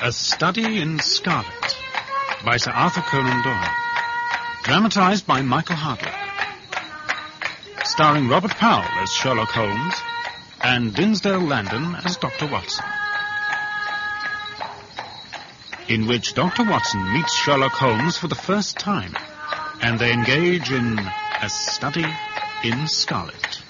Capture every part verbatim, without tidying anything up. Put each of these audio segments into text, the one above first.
A Study in Scarlet by Sir Arthur Conan Doyle. Dramatised by Michael Hardwick. Starring Robert Powell as Sherlock Holmes and Dinsdale Landon as Doctor Watson. In which Doctor Watson meets Sherlock Holmes for the first time, and they engage in a study in scarlet.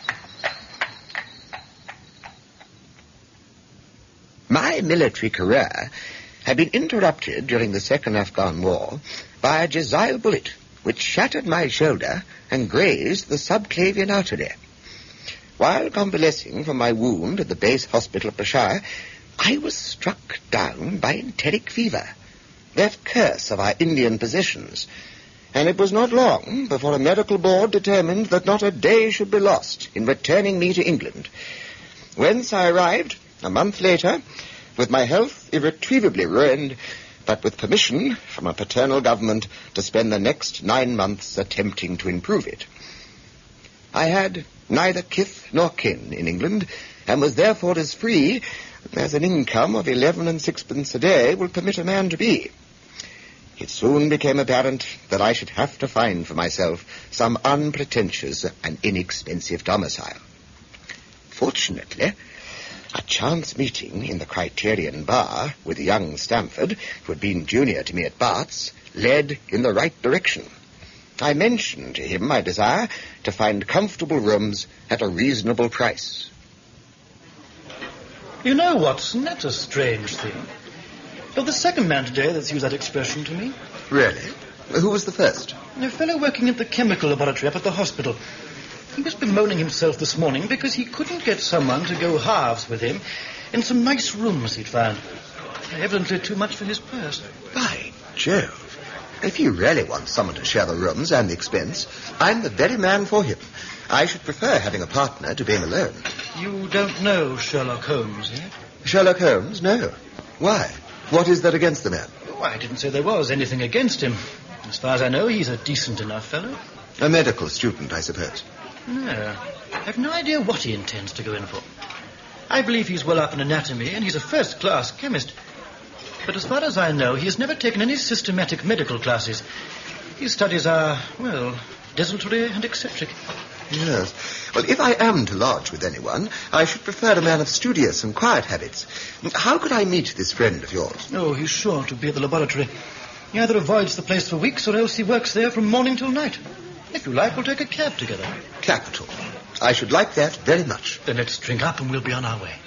My military career had been interrupted during the Second Afghan War by a Jezile bullet which shattered my shoulder and grazed the subclavian artery. While convalescing from my wound at the base hospital of Peshawar, I was struck down by enteric fever, that curse of our Indian positions, and it was not long before a medical board determined that not a day should be lost in returning me to England, whence I arrived a month later, with my health irretrievably ruined, but with permission from a paternal government to spend the next nine months attempting to improve it. I had neither kith nor kin in England, and was therefore as free as an income of eleven and sixpence a day will permit a man to be. It soon became apparent that I should have to find for myself some unpretentious and inexpensive domicile. Fortunately, a chance meeting in the Criterion Bar with young Stamford, who had been junior to me at Bart's, led in the right direction. I mentioned to him my desire to find comfortable rooms at a reasonable price. You know, Watson, that's a strange thing. You're the second man today that's used that expression to me. Really? Who was the first? A fellow working at the chemical laboratory up at the hospital. He was bemoaning himself this morning because he couldn't get someone to go halves with him in some nice rooms he'd found. Evidently too much for his purse. By Jove. If he really wants someone to share the rooms and the expense, I'm the very man for him. I should prefer having a partner to being alone. You don't know Sherlock Holmes yet? Sherlock Holmes? No. Why? What is there against the man? Oh, I didn't say there was anything against him. As far as I know, he's a decent enough fellow. A medical student, I suppose. No. I've no idea what he intends to go in for. I believe he's well up in anatomy, and he's a first-class chemist. But as far as I know, he has never taken any systematic medical classes. His studies are, well, desultory and eccentric. Yes. Well, if I am to lodge with anyone, I should prefer a man of studious and quiet habits. How could I meet this friend of yours? Oh, he's sure to be at the laboratory. He either avoids the place for weeks, or else he works there from morning till night. If you like, we'll take a cab together. Capital. I should like that very much. Then let's drink up and we'll be on our way.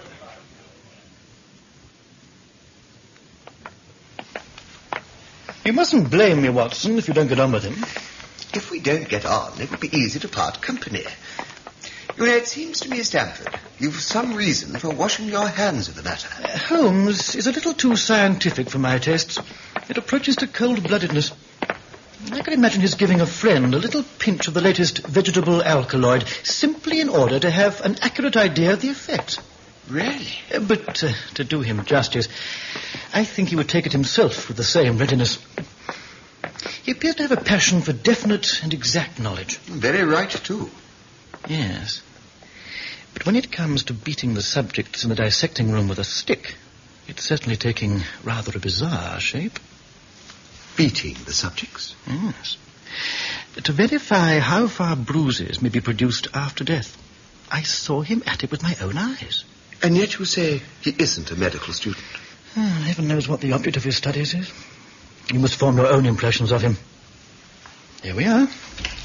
You mustn't blame me, Watson, if you don't get on with him. If we don't get on, it would be easy to part company. You know, it seems to me, Stamford, you've some reason for washing your hands of the matter. Uh, Holmes is a little too scientific for my tastes. It approaches to cold-bloodedness. I can imagine his giving a friend a little pinch of the latest vegetable alkaloid simply in order to have an accurate idea of the effects. Really? Uh, but uh, to do him justice, I think he would take it himself with the same readiness. He appears to have a passion for definite and exact knowledge. Very right, too. Yes. But when it comes to beating the subjects in the dissecting room with a stick, it's certainly taking rather a bizarre shape. Beating the subjects? Yes. To verify how far bruises may be produced after death, I saw him at it with my own eyes. And yet you say he isn't a medical student? Oh, heaven knows what the object of his studies is. You must form your own impressions of him. Here we are.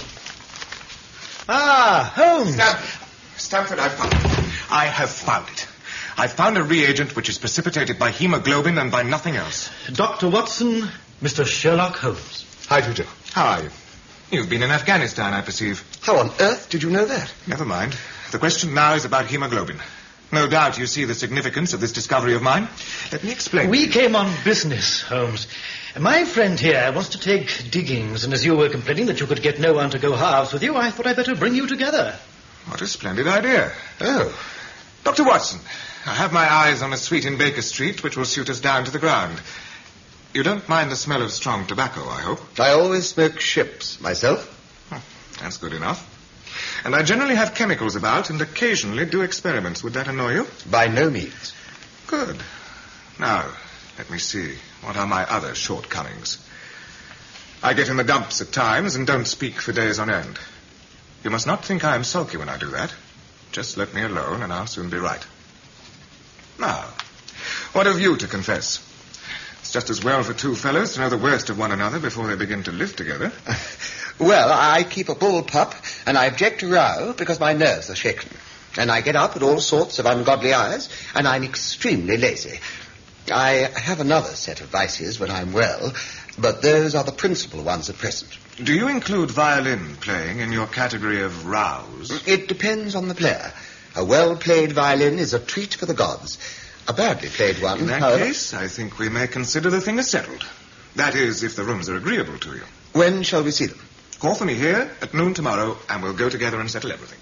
Ah, Holmes! Stamford, Stamford, I found it. I have found it. I found a reagent which is precipitated by hemoglobin and by nothing else. Doctor Watson, Mister Sherlock Holmes. How do you do? How are you? You've been in Afghanistan, I perceive. How on earth did you know that? Never mind. The question now is about hemoglobin. No doubt you see the significance of this discovery of mine. Let me explain. We came on business, Holmes. My friend here wants to take diggings, and as you were complaining that you could get no one to go halves with you, I thought I'd better bring you together. What a splendid idea. Oh. Doctor Watson, I have my eyes on a suite in Baker Street which will suit us down to the ground. You don't mind the smell of strong tobacco, I hope? I always smoke ships, myself. Oh, that's good enough. And I generally have chemicals about and occasionally do experiments. Would that annoy you? By no means. Good. Now, Let me see. What are my other shortcomings? I get in the dumps at times and don't speak for days on end. You must not think I am sulky when I do that. Just let me alone and I'll soon be right. Now, what have you to confess? It's just as well for two fellows to know the worst of one another before they begin to live together. Well, I keep a bull pup, and I object to row because my nerves are shaken. And I get up at all sorts of ungodly hours, and I'm extremely lazy. I have another set of vices when I'm well, but those are the principal ones at present. Do you include violin playing in your category of rows? It depends on the player. A well-played violin is a treat for the gods. A badly played one... In that however... case, I think we may consider the thing as settled. That is, if the rooms are agreeable to you. When shall we see them? Call for me here at noon tomorrow, and we'll go together and settle everything.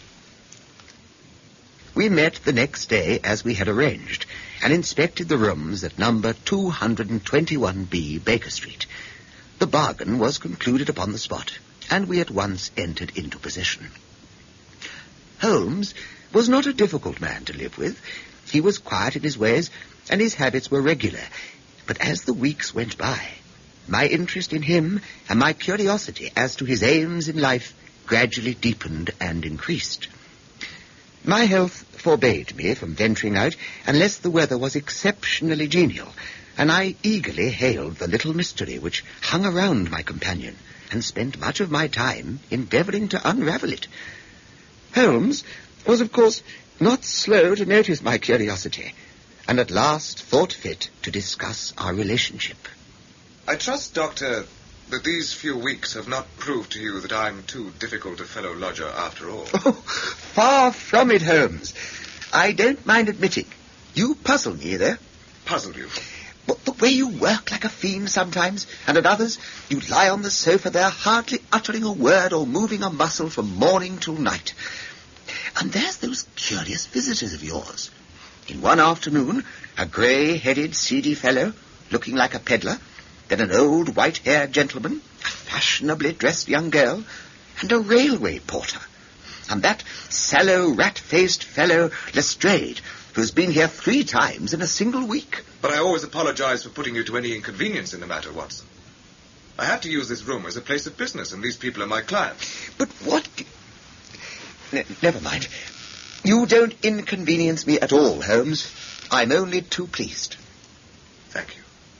We met the next day as we had arranged, and inspected the rooms at number two twenty-one B Baker Street. The bargain was concluded upon the spot, and we at once entered into possession. Holmes was not a difficult man to live with. He was quiet in his ways, and his habits were regular. But as the weeks went by, my interest in him and my curiosity as to his aims in life gradually deepened and increased. My health forbade me from venturing out unless the weather was exceptionally genial, and I eagerly hailed the little mystery which hung around my companion and spent much of my time endeavouring to unravel it. Holmes was, of course, not slow to notice my curiosity, and at last thought fit to discuss our relationship. I trust, Doctor, that these few weeks have not proved to you that I'm too difficult a fellow lodger after all. Oh, far from it, Holmes. I don't mind admitting. You puzzle me, though. Puzzle you? But the way you work like a fiend sometimes, and at others you lie on the sofa there hardly uttering a word or moving a muscle from morning till night. And there's those curious visitors of yours. In one afternoon, a grey-headed, seedy fellow, looking like a peddler, then an old white-haired gentleman, a fashionably dressed young girl, and a railway porter. And that sallow, rat-faced fellow, Lestrade, who's been here three times in a single week. But I always apologize for putting you to any inconvenience in the matter, Watson. I have to use this room as a place of business, and these people are my clients. But what... Ne- never mind. You don't inconvenience me at all, Holmes. I'm only too pleased. Thank you.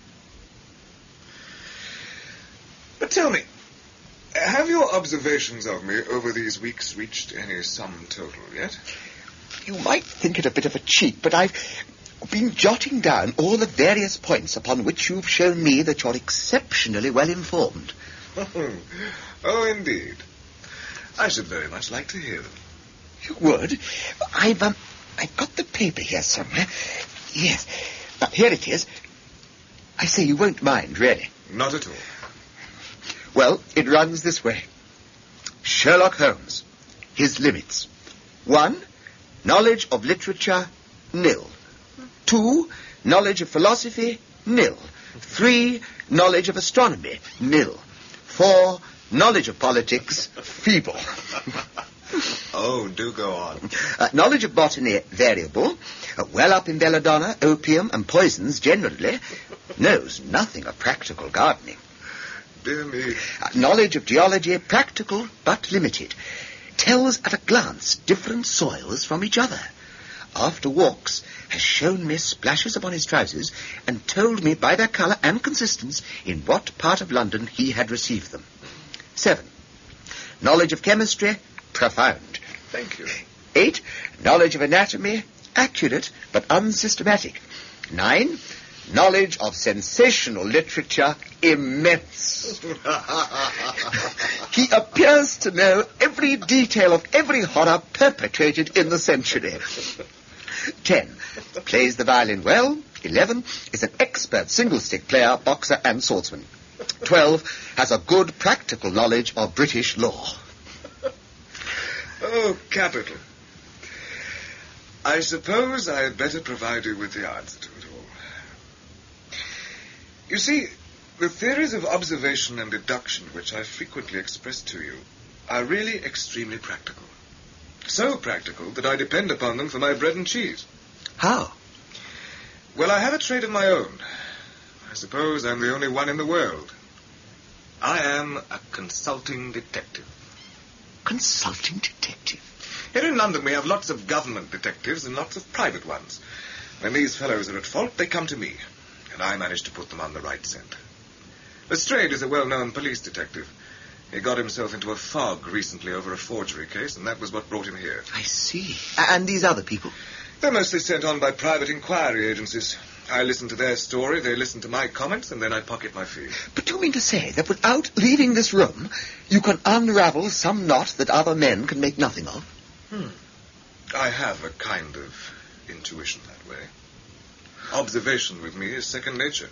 But tell me, have your observations of me over these weeks reached any sum total yet? You might think it a bit of a cheat, but I've been jotting down all the various points upon which you've shown me that you're exceptionally well informed. Oh, indeed. I should very much like to hear them. You would? I've, um, I've got the paper here somewhere. Yes. Now, here it is. I say you won't mind, really. Not at all. Well, it runs this way. Sherlock Holmes. His limits. One, knowledge of literature, nil. Two, knowledge of philosophy, nil. Three, knowledge of astronomy, nil. Four, knowledge of politics, feeble. Oh, do go on. Uh, knowledge of botany, variable. Uh, well up in belladonna, opium, and poisons generally. Knows nothing of practical gardening. Dear me. Uh, knowledge of geology, practical but limited. Tells at a glance different soils from each other. After walks, has shown me splashes upon his trousers and told me by their colour and consistence in what part of London he had received them. Seven, knowledge of chemistry, profound. Thank you. Eight, knowledge of anatomy, accurate but unsystematic. Nine, knowledge of sensational literature, immense. He appears to know every detail of every horror perpetrated in the century. Ten, plays the violin well. Eleven, is an expert single-stick player, boxer, and swordsman. Twelve, has a good practical knowledge of British law. Oh, capital. I suppose I had better provide you with the answer to it all. You see, the theories of observation and deduction which I frequently express to you are really extremely practical. So practical that I depend upon them for my bread and cheese. How? Well, I have a trade of my own. suppose I'm the only one in the world. I am a consulting detective. Consulting detective? Here in London we have lots of government detectives and lots of private ones. When these fellows are at fault, they come to me, and I manage to put them on the right scent. Lestrade is a well-known police detective. He got himself into a fog recently over a forgery case, and that was what brought him here. I see. And these other people? They're mostly sent on by private inquiry agencies. I listen to their story, they listen to my comments, and then I pocket my fee. But do you mean to say that without leaving this room, you can unravel some knot that other men can make nothing of? Hmm. I have a kind of intuition that way. Observation with me is second nature.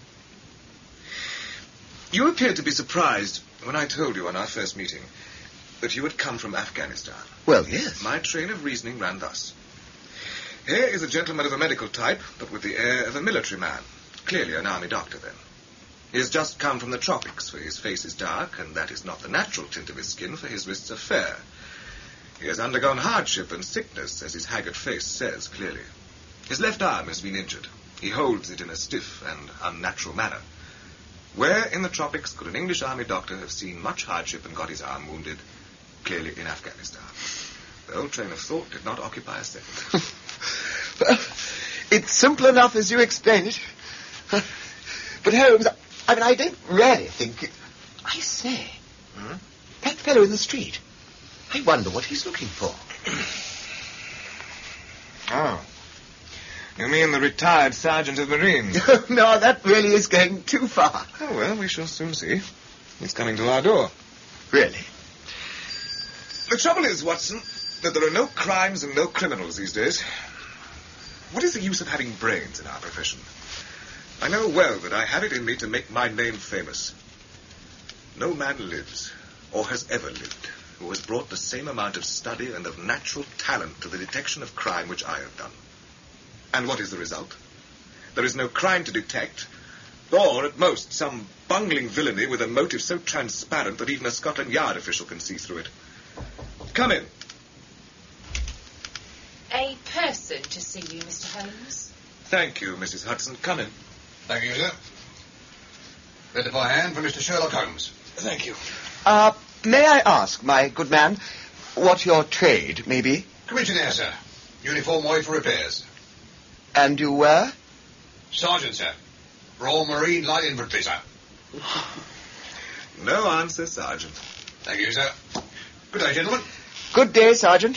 You appeared to be surprised when I told you on our first meeting that you had come from Afghanistan. Well, yes. My train of reasoning ran thus. Here is a gentleman of a medical type, but with the air of a military man. Clearly an army doctor, then. He has just come from the tropics, for his face is dark, and that is not the natural tint of his skin, for his wrists are fair. He has undergone hardship and sickness, as his haggard face says clearly. His left arm has been injured. He holds it in a stiff and unnatural manner. Where in the tropics could an English army doctor have seen much hardship and got his arm wounded? Clearly in Afghanistan. The old train of thought did not occupy a second. Well, it's simple enough as you explain it. But Holmes, I mean, I don't really think... I say, Hmm? that fellow in the street, I wonder what he's looking for. Oh. You mean the retired sergeant of Marines? No, that really is going too far. Oh, well, we shall soon see. He's coming to our door. Really? The trouble is, Watson, that there are no crimes and no criminals these days. What is the use of having brains in our profession? I know well that I have it in me to make my name famous. No man lives, or has ever lived, who has brought the same amount of study and of natural talent to the detection of crime which I have done. And what is the result? There is no crime to detect, or, at most, some bungling villainy with a motive so transparent that even a Scotland Yard official can see through it. Come in. A person to see you, Mister Holmes. Thank you, Missus Hudson. Come in. Thank you, sir. Letter by hand for Mister Sherlock Holmes. Thank you. Uh, may I ask, my good man, what your trade may be? Commissionaire, sir. Uniform way for repairs. And you were? Sergeant, sir. Royal Marine Light Infantry, sir. No answer, Sergeant. Thank you, sir. Good day, gentlemen. Good day, Sergeant.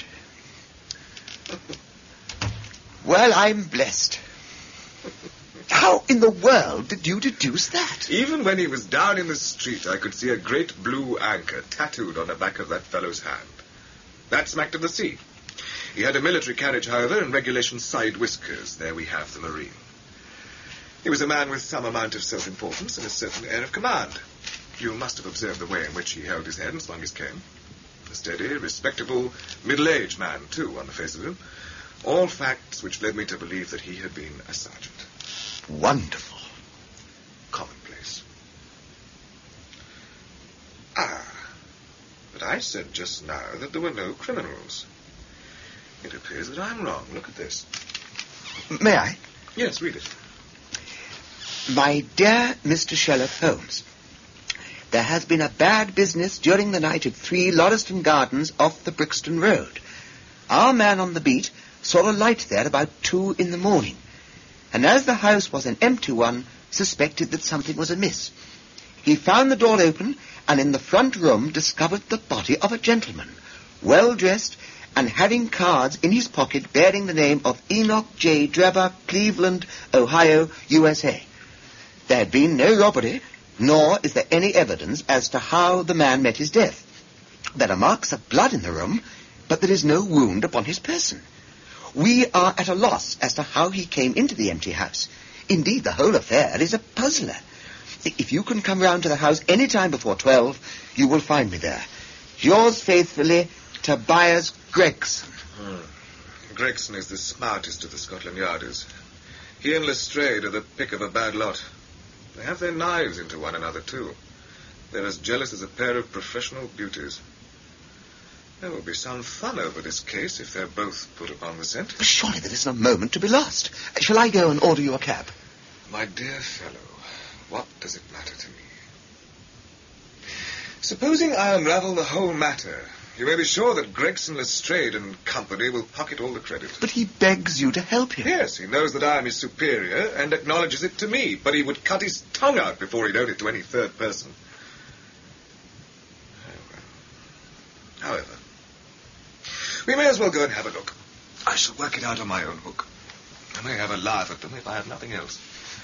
Well, I'm blessed. How in the world did you deduce that? Even when he was down in the street, I could see a great blue anchor tattooed on the back of that fellow's hand. That smacked of the sea. He had a military carriage, however, and regulation side whiskers. There we have the Marine. He was a man with some amount of self-importance and a certain air of command. You must have observed the way in which he held his head and swung his cane. A steady, respectable, middle-aged man, too, on the face of him. All facts which led me to believe that he had been a sergeant. Wonderful. Commonplace. Ah, but I said just now that there were no criminals. It appears that I'm wrong. Look at this. May I? Yes, read it. My dear Mister Sherlock Holmes, there has been a bad business during the night at three Lauriston Gardens off the Brixton Road. Our man on the beat saw a light there about two in the morning, and as the house was an empty one, suspected that something was amiss. He found the door open, and in the front room discovered the body of a gentleman, well-dressed, and having cards in his pocket bearing the name of Enoch J. Drebber, Cleveland, Ohio, U S A. There had been no robbery, nor is there any evidence as to how the man met his death. There are marks of blood in the room, but there is no wound upon his person. We are at a loss as to how he came into the empty house. Indeed, the whole affair is a puzzler. If you can come round to the house any time before twelve, you will find me there. Yours faithfully, Tobias Gregson. Hmm. Gregson is the smartest of the Scotland Yarders. He and Lestrade are the pick of a bad lot. They have their knives into one another, too. They're as jealous as a pair of professional beauties. There will be some fun over this case if they're both put upon the scent. Surely there isn't a moment to be lost. Shall I go and order you a cab? My dear fellow, what does it matter to me? Supposing I unravel the whole matter, you may be sure that Gregson, Lestrade and company will pocket all the credit. But he begs you to help him. Yes, he knows that I am his superior and acknowledges it to me, but he would cut his tongue out before he'd own it to any third person. Oh, well. However, we may as well go and have a look. I shall work it out on my own hook. I may have a laugh at them if I have nothing else.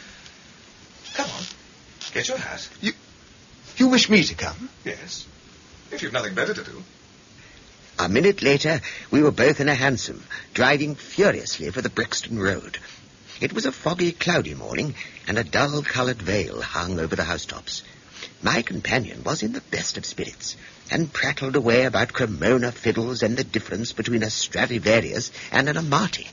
Come on, get your hat. You, you wish me to come? Yes, if you've nothing better to do. A minute later, we were both in a hansom, driving furiously for the Brixton Road. It was a foggy, cloudy morning, and a dull-coloured veil hung over the housetops. My companion was in the best of spirits, and prattled away about Cremona fiddles and the difference between a Stradivarius and an Amati.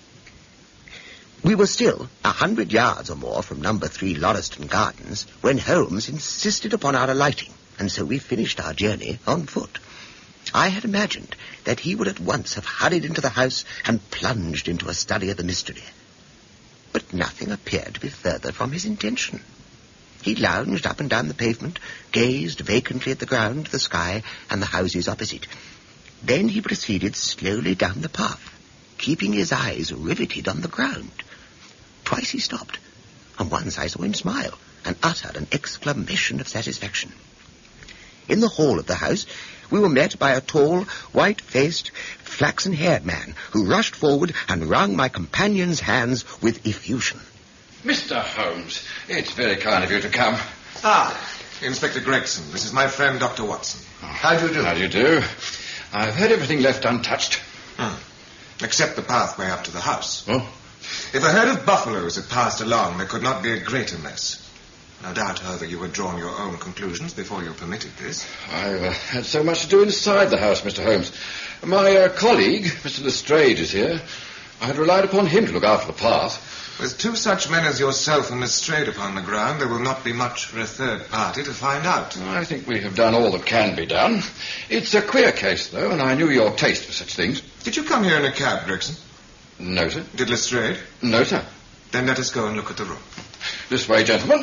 We were still a hundred yards or more from number three Lauriston Gardens when Holmes insisted upon our alighting, and so we finished our journey on foot. I had imagined that he would at once have hurried into the house and plunged into a study of the mystery. But nothing appeared to be further from his intention. He lounged up and down the pavement, gazed vacantly at the ground, the sky, and the houses opposite. Then he proceeded slowly down the path, keeping his eyes riveted on the ground. Twice he stopped, and once I saw him smile and utter an exclamation of satisfaction. In the hall of the house, we were met by a tall, white-faced, flaxen-haired man who rushed forward and wrung my companion's hands with effusion. Mister Holmes, it's very kind of you to come. Ah, Inspector Gregson. This is my friend, Doctor Watson. How do you do? How do you do? I've had everything left untouched. Hmm. Except the pathway up to the house. Oh? If a herd of buffaloes had passed along, there could not be a greater mess. No doubt, however, you had drawn your own conclusions before you permitted this. I've uh, had so much to do inside the house, Mister Holmes. My uh, colleague, Mister Lestrade, is here. I had relied upon him to look after the path. With two such men as yourself and Lestrade upon the ground, there will not be much for a third party to find out. I think we have done all that can be done. It's a queer case, though, and I knew your taste for such things. Did you come here in a cab, Gregson? No, sir. Did Lestrade? No, sir. Then let us go and look at the room. This way, gentlemen.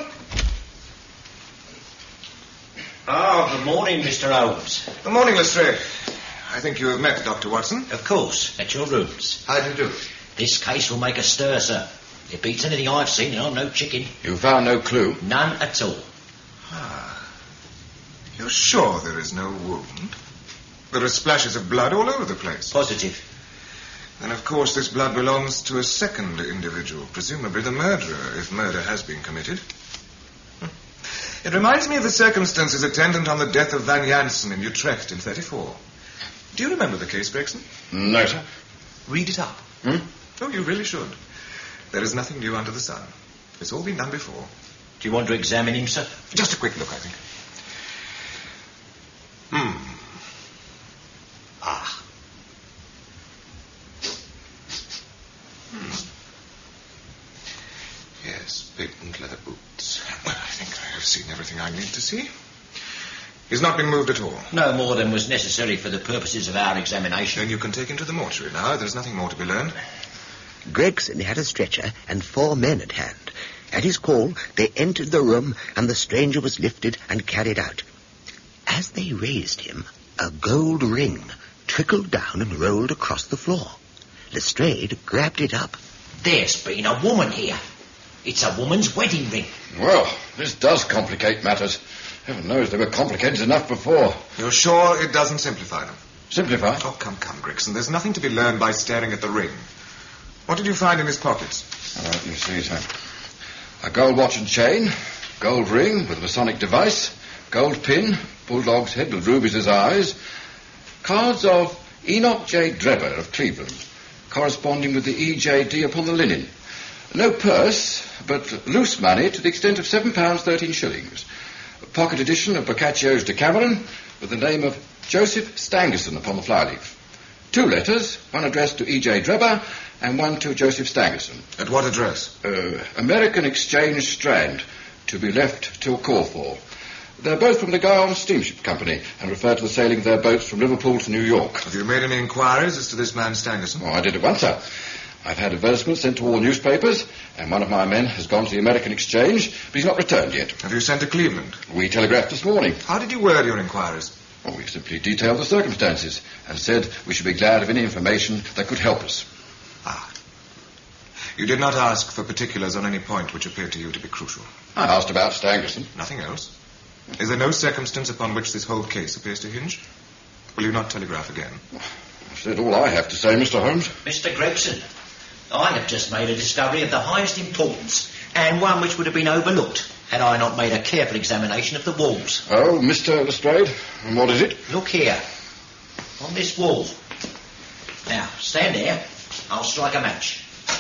Ah, oh, good morning, Mister Holmes. Good morning, Lestrade. I think you have met Doctor Watson. Of course, at your rooms. How do you do? This case will make a stir, sir. It beats anything I've seen, and I'm no chicken. You found no clue? None at all. Ah. You're sure there is no wound? There are splashes of blood all over the place. Positive. Then, of course, this blood belongs to a second individual, presumably the murderer, if murder has been committed. It reminds me of the circumstances attendant on the death of Van Jansen in Utrecht in thirty-four. Do you remember the case, Gregson? No, sir. Read it up. Hmm? Oh, you really should. There is nothing new under the sun. It's all been done before. Do you want to examine him, sir? Just a quick look, I think. Hmm. Ah. Hmm. Yes, patent leather boots. Well, I think I have seen everything I need to see. He's not been moved at all. No more than was necessary for the purposes of our examination. Then you can take him to the mortuary now. There's nothing more to be learned. Gregson had a stretcher and four men at hand. At his call, they entered the room, and the stranger was lifted and carried out. As they raised him, a gold ring trickled down and rolled across the floor. Lestrade grabbed it up. There's been a woman here. It's a woman's wedding ring. Well, this does complicate matters. Heaven knows they were complicated enough before. You're sure it doesn't simplify them? Simplify? Oh, come, come, Gregson. There's nothing to be learned by staring at the ring. What did you find in his pockets? All right, you see, sir. A gold watch and chain, gold ring with a Masonic device, gold pin, bulldog's head with rubies as eyes, cards of Enoch J. Drebber of Cleveland, corresponding with the E J D upon the linen. No purse, but loose money to the extent of seven pounds thirteen shillings. A pocket edition of Boccaccio's Decameron with the name of Joseph Stangerson upon the flyleaf. Two letters, one addressed to E J. Drebber and one to Joseph Stangerson. At what address? Uh, American Exchange Strand, to be left till call for. They're both from the Guyana Steamship Company and refer to the sailing of their boats from Liverpool to New York. Have you made any inquiries as to this man Stangerson? Oh, I did at once, sir. I've had advertisements sent to all newspapers, and one of my men has gone to the American Exchange, but he's not returned yet. Have you sent to Cleveland? We telegraphed this morning. How did you word your inquiries? Oh, we simply detailed the circumstances and said we should be glad of any information that could help us. Ah. You did not ask for particulars on any point which appeared to you to be crucial. I asked about Stangerson. Nothing else? Is there no circumstance upon which this whole case appears to hinge? Will you not telegraph again? I've said all I have to say, Mister Holmes. Mister Gregson, I have just made a discovery of the highest importance, and one which would have been overlooked had I not made a careful examination of the walls. Oh, Mister Lestrade, and what is it? Look here, on this wall. Now, stand there. I'll strike a match.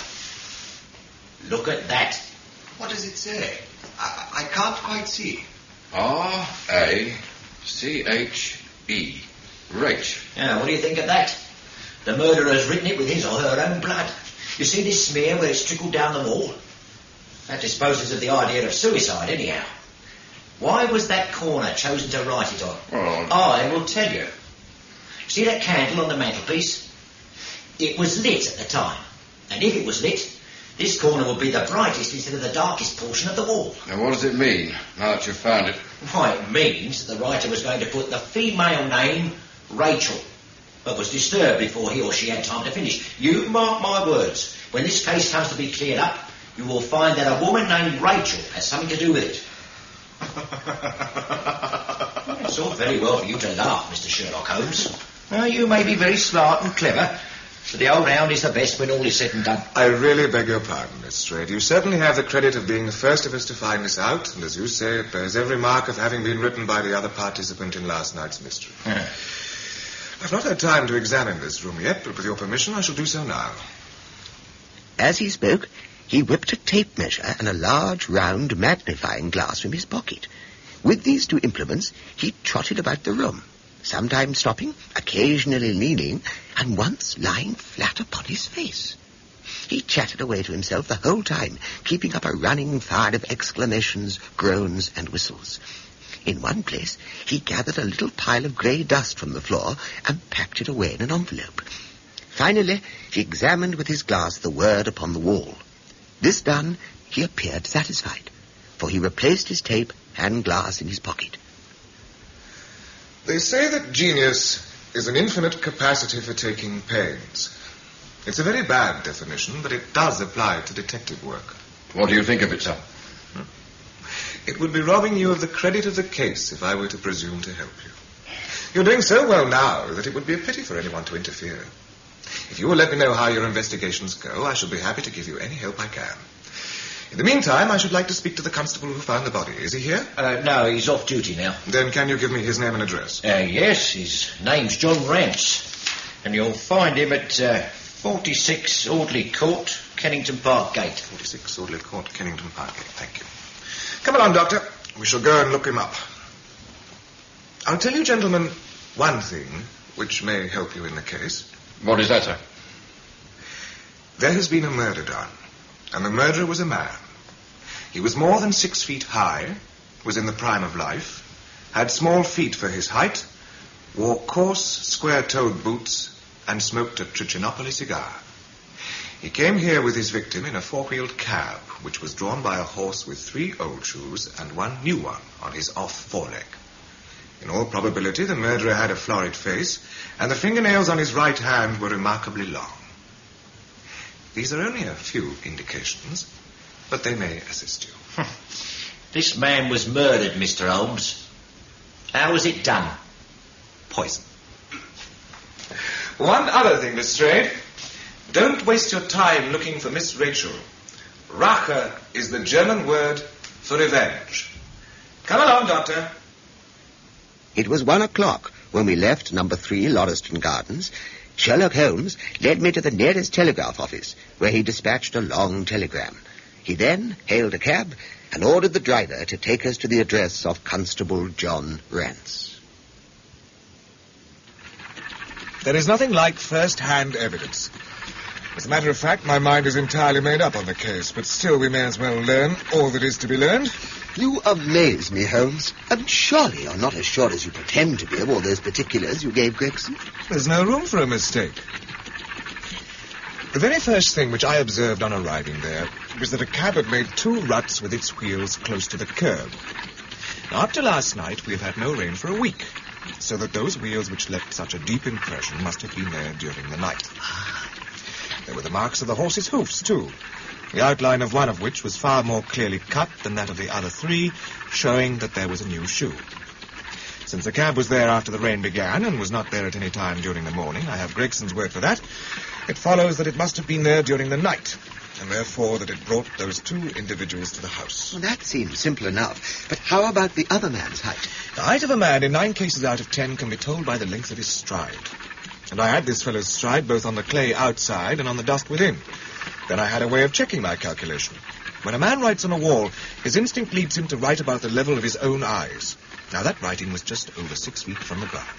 Look at that. What does it say? I, I can't quite see. R A C H E. Rach. Now, what do you think of that? The murderer has written it with his or her own blood. You see this smear where it's trickled down the wall? That disposes of the idea of suicide, anyhow. Why was that corner chosen to write it on? Oh. I will tell you. See that candle on the mantelpiece? It was lit at the time. And if it was lit, this corner would be the brightest instead of the darkest portion of the wall. Now, what does it mean, now that you've found it? Why, it means that the writer was going to put the female name Rachel, but was disturbed before he or she had time to finish. You mark my words. When this case comes to be cleared up, you will find that a woman named Rachel has something to do with it. It's all very well for you to laugh, Mister Sherlock Holmes. Now, you may be very smart and clever, but the old hound is the best when all is said and done. I really beg your pardon, Miss Strayed. You certainly have the credit of being the first of us to find this out, and as you say, it bears every mark of having been written by the other participant in last night's mystery. Yeah. I've not had time to examine this room yet, but with your permission, I shall do so now. As he spoke, he whipped a tape measure and a large, round magnifying glass from his pocket. With these two implements, he trotted about the room, sometimes stopping, occasionally leaning, and once lying flat upon his face. He chattered away to himself the whole time, keeping up a running fire of exclamations, groans, and whistles. In one place, he gathered a little pile of grey dust from the floor and packed it away in an envelope. Finally, he examined with his glass the word upon the wall. This done, he appeared satisfied, for he replaced his tape and glass in his pocket. They say that genius is an infinite capacity for taking pains. It's a very bad definition, but it does apply to detective work. What do you think of it, sir? It would be robbing you of the credit of the case if I were to presume to help you. You're doing so well now that it would be a pity for anyone to interfere. If you will let me know how your investigations go, I shall be happy to give you any help I can. In the meantime, I should like to speak to the constable who found the body. Is he here? Uh, no, he's off duty now. Then can you give me his name and address? Uh, yes, his name's John Rance, and you'll find him at uh, forty-six Audley Court, Kennington Park Gate. forty-six Audley Court, Kennington Park Gate. Thank you. Come along, Doctor. We shall go and look him up. I'll tell you, gentlemen, one thing which may help you in the case. What is that, sir? There has been a murder done, and the murderer was a man. He was more than six feet high, was in the prime of life, had small feet for his height, wore coarse, square-toed boots, and smoked a Trichinopoly cigar. He came here with his victim in a four-wheeled cab, which was drawn by a horse with three old shoes and one new one on his off foreleg. In all probability, the murderer had a florid face, and the fingernails on his right hand were remarkably long. These are only a few indications, but they may assist you. This man was murdered, Mister Holmes. How was it done? Poison. One other thing, Miss Strayed. Don't waste your time looking for Miss Rachel. Rache is the German word for revenge. Come along, Doctor. It was one o'clock when we left number three Lauriston Gardens. Sherlock Holmes led me to the nearest telegraph office, where he dispatched a long telegram. He then hailed a cab and ordered the driver to take us to the address of Constable John Rance. There is nothing like first-hand evidence. As a matter of fact, my mind is entirely made up on the case, but still we may as well learn all that is to be learned. You amaze me, Holmes. And surely you're not as sure as you pretend to be of all those particulars you gave Gregson. There's no room for a mistake. The very first thing which I observed on arriving there was that a cab had made two ruts with its wheels close to the curb. Now, up to last night, we have had no rain for a week, so that those wheels which left such a deep impression must have been there during the night. There were the marks of the horse's hoofs, too, the outline of one of which was far more clearly cut than that of the other three, showing that there was a new shoe. Since the cab was there after the rain began and was not there at any time during the morning, I have Gregson's word for that, it follows that it must have been there during the night, and therefore that it brought those two individuals to the house. Well, that seems simple enough. But how about the other man's height? The height of a man, in nine cases out of ten, can be told by the length of his stride. And I had this fellow's stride both on the clay outside and on the dust within. Then I had a way of checking my calculation. When a man writes on a wall, his instinct leads him to write about the level of his own eyes. Now, that writing was just over six feet from the ground.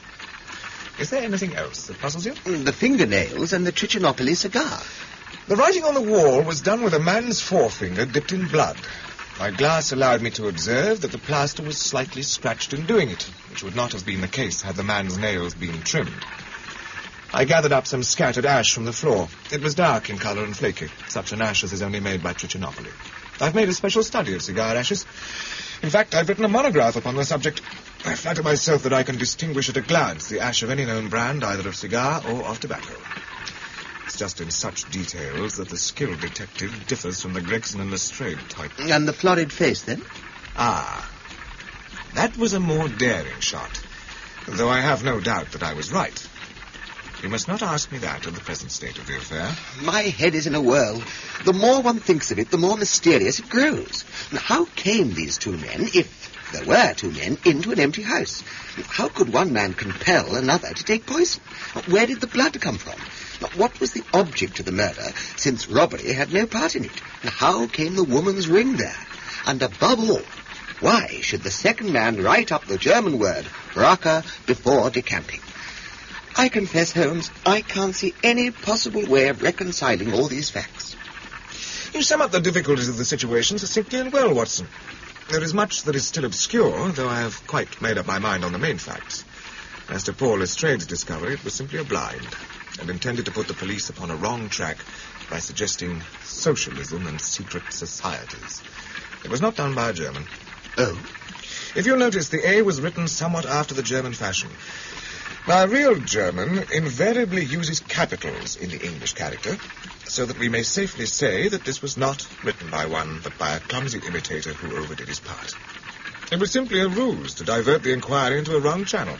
Is there anything else that puzzles you? The fingernails and the Trichinopoly cigar. The writing on the wall was done with a man's forefinger dipped in blood. My glass allowed me to observe that the plaster was slightly scratched in doing it, which would not have been the case had the man's nails been trimmed. I gathered up some scattered ash from the floor. It was dark in colour and flaky, such an ash as is only made by Trichinopoly. I've made a special study of cigar ashes. In fact, I've written a monograph upon the subject. I flatter myself that I can distinguish at a glance the ash of any known brand, either of cigar or of tobacco. It's just in such details that the skilled detective differs from the Gregson and Lestrade type. And the florid face, then? Ah, that was a more daring shot, though I have no doubt that I was right. You must not ask me that in the present state of the affair. My head is in a whirl. The more one thinks of it, the more mysterious it grows. How came these two men, if there were two men, into an empty house? How could one man compel another to take poison? Where did the blood come from? What was the object of the murder, since robbery had no part in it? How came the woman's ring there? And above all, why should the second man write up the German word, Rache, before decamping? I confess, Holmes, I can't see any possible way of reconciling all these facts. You sum up the difficulties of the situation succinctly and well, Watson. There is much that is still obscure, though I have quite made up my mind on the main facts. As to Paul Lestrade's discovery, it was simply a blind, and intended to put the police upon a wrong track by suggesting socialism and secret societies. It was not done by a German. Oh? If you notice, the A was written somewhat after the German fashion. Now, a real German invariably uses capitals in the English character, so that we may safely say that this was not written by one, but by a clumsy imitator who overdid his part. It was simply a ruse to divert the inquiry into a wrong channel.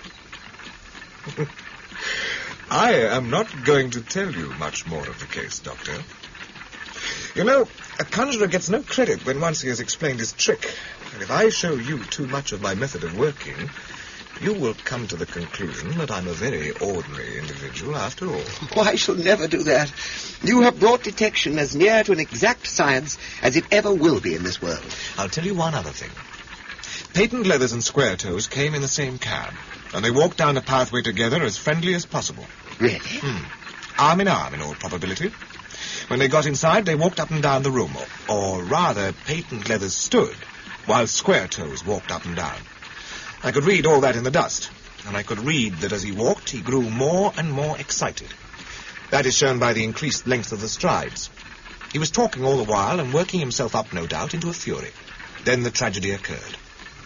I am not going to tell you much more of the case, Doctor. You know, a conjurer gets no credit when once he has explained his trick, and if I show you too much of my method of working, you will come to the conclusion that I'm a very ordinary individual after all. Oh, I shall never do that. You have brought detection as near to an exact science as it ever will be in this world. I'll tell you one other thing. Patent Leathers and Square Toes came in the same cab, and they walked down the pathway together as friendly as possible. Really? Hmm. Arm in arm, in all probability. When they got inside, they walked up and down the room, or, or rather, Patent Leathers stood, while Square Toes walked up and down. I could read all that in the dust, and I could read that as he walked, he grew more and more excited. That is shown by the increased length of the strides. He was talking all the while and working himself up, no doubt, into a fury. Then the tragedy occurred.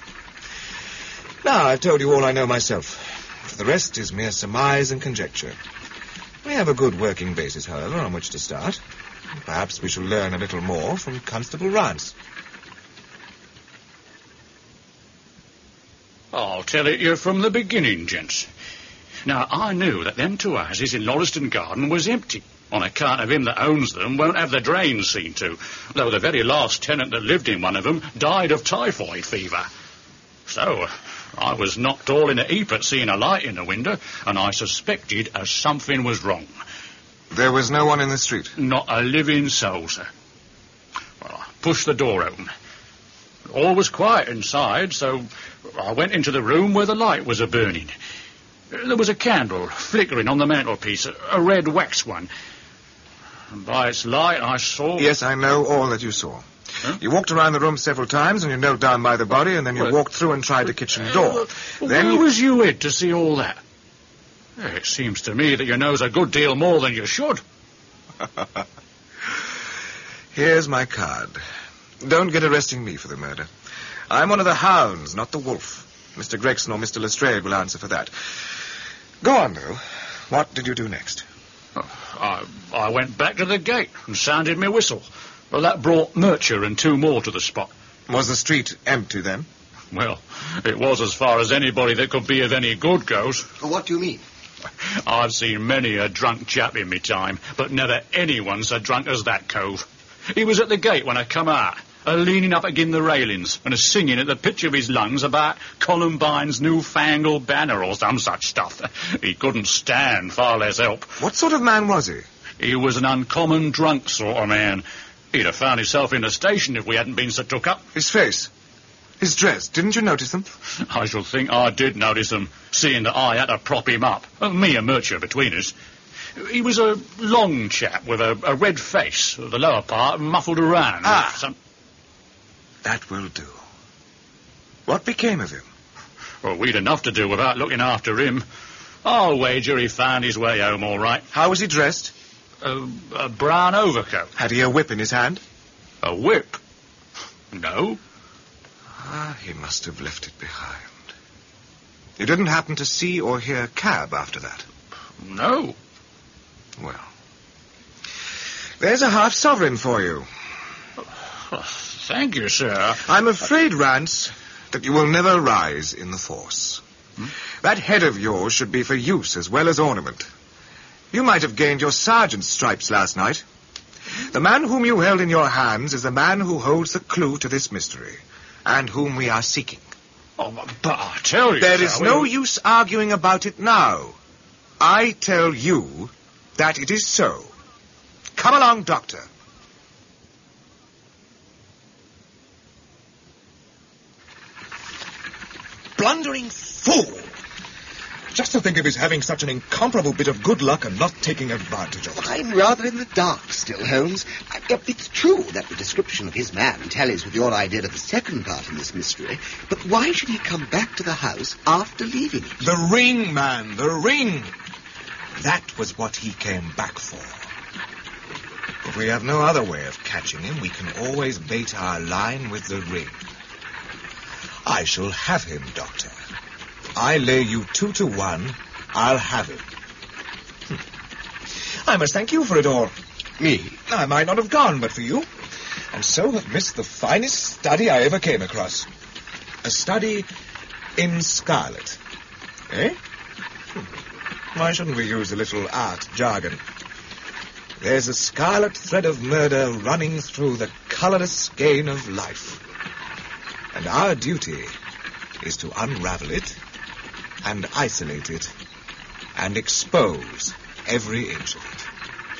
Now, I've told you all I know myself. The rest is mere surmise and conjecture. We have a good working basis, however, on which to start. Perhaps we shall learn a little more from Constable Rance. I'll tell it you from the beginning, gents. Now, I knew that them two houses in Lauriston Garden was empty, on account of him that owns them won't have the drains seen to, though the very last tenant that lived in one of them died of typhoid fever. So, I was knocked all in a heap at seeing a light in the window, and I suspected as something was wrong. There was no one in the street? Not a living soul, sir. Well, I pushed the door open. All was quiet inside, so I went into the room where the light was a-burning. There was a candle flickering on the mantelpiece, a, a red wax one. And by its light I saw... Yes, I know all that you saw. Huh? You walked around the room several times, and you knelt down by the body, and then you well, walked through and tried the kitchen door. Uh, then where you... was you hid to see all that? It seems to me that you knows a good deal more than you should. Here's my card. Don't get arresting me for the murder. I'm one of the hounds, not the wolf. Mister Gregson or Mister Lestrade will answer for that. Go on, though. What did you do next? Oh, I, I went back to the gate and sounded my whistle. Well, that brought Murcher and two more to the spot. Was the street empty then? Well, it was as far as anybody that could be of any good goes. What do you mean? I've seen many a drunk chap in me time, but never anyone so drunk as that cove. He was at the gate when I come out, a leaning up agin the railings and a singing at the pitch of his lungs about Columbine's newfangled banner or some such stuff. He couldn't stand, far less help. What sort of man was he? He was an uncommon drunk sort of man. He'd have found himself in the station if we hadn't been so took up. His face? His dress? Didn't you notice them? I shall think I did notice them, seeing that I had to prop him up. Well, me and Murcher between us. He was a long chap with a, a red face, the lower part muffled around. Ah! Some... That will do. What became of him? Well, we'd enough to do without looking after him. I'll wager he found his way home all right. How was he dressed? A, a brown overcoat. Had he a whip in his hand? A whip? No. Ah, he must have left it behind. You didn't happen to see or hear a cab after that? No. Well, there's a half sovereign for you. Oh, thank you, sir. I'm afraid, Rance, that you will never rise in the force. Hmm? That head of yours should be for use as well as ornament. You might have gained your sergeant's stripes last night. The man whom you held in your hands is the man who holds the clue to this mystery, and whom we are seeking. Oh, but I tell you, There sir, is we... no use arguing about it now. I tell you that it is so. Come along, Doctor. Blundering fool! Just to think of his having such an incomparable bit of good luck and not taking advantage of it. I'm rather in the dark still, Holmes. I, it's true that the description of his man tallies with your idea of the second part in this mystery, but why should he come back to the house after leaving it? The ring, man, the ring! That was what he came back for. If we have no other way of catching him, we can always bait our line with the ring. I shall have him, Doctor. I lay you two to one, I'll have him. Hm. I must thank you for it all. Me? I might not have gone but for you, and so have missed the finest study I ever came across. A study in scarlet. Eh? Hm. Why shouldn't we use a little art jargon? There's a scarlet thread of murder running through the colourless skein of life. And our duty is to unravel it and isolate it and expose every inch of it.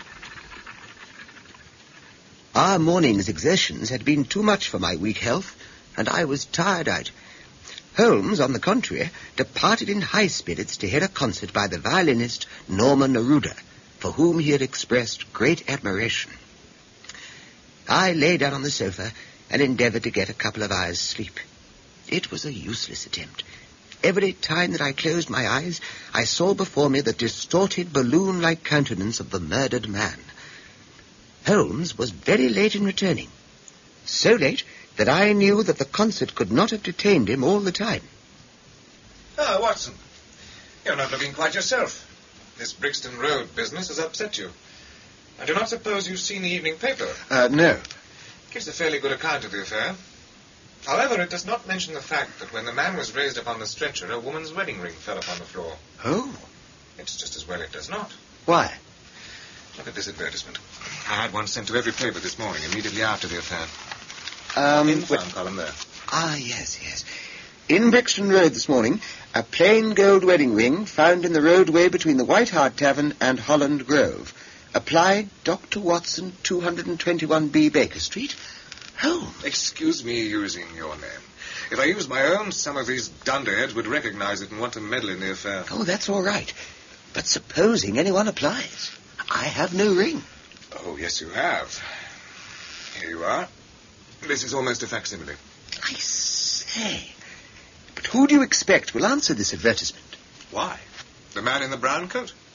Our morning's exertions had been too much for my weak health, and I was tired out. Holmes, on the contrary, departed in high spirits to hear a concert by the violinist Norman Neruda, for whom he had expressed great admiration. I lay down on the sofa and endeavoured to get a couple of hours' sleep. It was a useless attempt. Every time that I closed my eyes, I saw before me the distorted, balloon-like countenance of the murdered man. Holmes was very late in returning. So late that I knew that the concert could not have detained him all the time. Ah, Watson. You're not looking quite yourself. This Brixton Road business has upset you. I do not suppose you've seen the evening paper. Uh, no. Gives a fairly good account of the affair. However, it does not mention the fact that when the man was raised upon the stretcher, a woman's wedding ring fell upon the floor. Oh. It's just as well it does not. Why? Look at this advertisement. I had one sent to every paper this morning, immediately after the affair. Um, In the wh- farm column there. Ah, yes, yes. In Brixton Road this morning, a plain gold wedding ring found in the roadway between the White Hart Tavern and Holland Grove. Applied Doctor Watson, two twenty-one B Baker Street. Holmes. Excuse me using your name. If I used my own, some of these dunderheads would recognize it and want to meddle in the affair. Oh, that's all right. But supposing anyone applies, I have no ring. Oh, yes, you have. Here you are. This is almost a facsimile. I say. But who do you expect will answer this advertisement? Why? The man in the brown coat?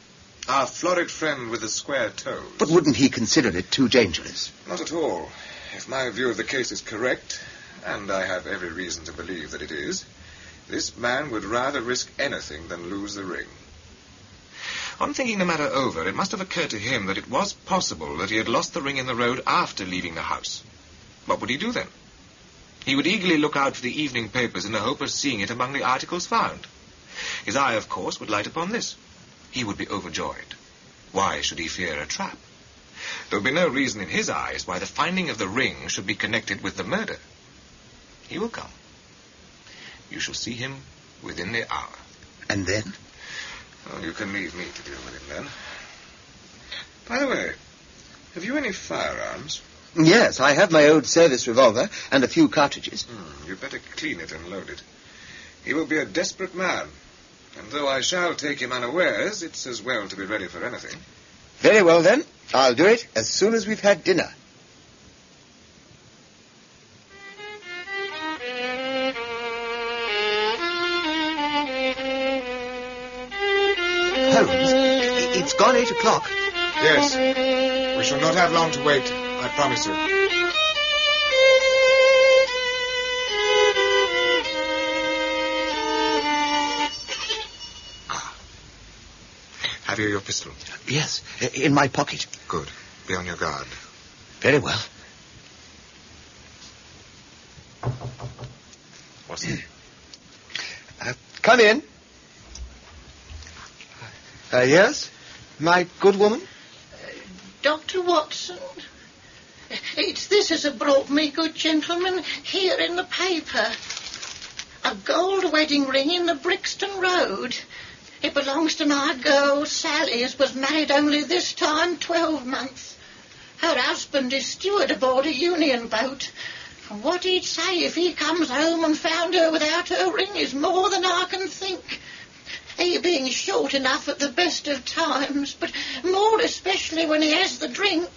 Our florid friend with the square toes. But wouldn't he consider it too dangerous? Not at all. If my view of the case is correct, and I have every reason to believe that it is, this man would rather risk anything than lose the ring. On thinking the matter over, it must have occurred to him that it was possible that he had lost the ring in the road after leaving the house. What would he do then? He would eagerly look out for the evening papers in the hope of seeing it among the articles found. His eye, of course, would light upon this. He would be overjoyed. Why should he fear a trap? There would be no reason in his eyes why the finding of the ring should be connected with the murder. He will come. You shall see him within the hour. And then? Well, you can leave me to deal with him then. By the way, have you any firearms? Yes, I have my old service revolver and a few cartridges. Hmm, you'd better clean it and load it. He will be a desperate man. And though I shall take him unawares, it's as well to be ready for anything. Very well, then. I'll do it as soon as we've had dinner. Holmes, it's gone eight o'clock. Yes. We shall not have long to wait, I promise you. Ah. Have you your pistol? Yes, in my pocket. Good. Be on your guard. Very well. Watson. Uh, come in. Uh, yes, my good woman? Uh, Doctor Watson, it's this as have brought me, good gentleman, here in the paper. A gold wedding ring in the Brixton Road. It belongs to my girl, Sally, as was married only this time twelve months. Her husband is steward aboard a Union boat. And what he'd say if he comes home and found her without her ring is more than I can think. He being short enough at the best of times, but more especially when he has the drink.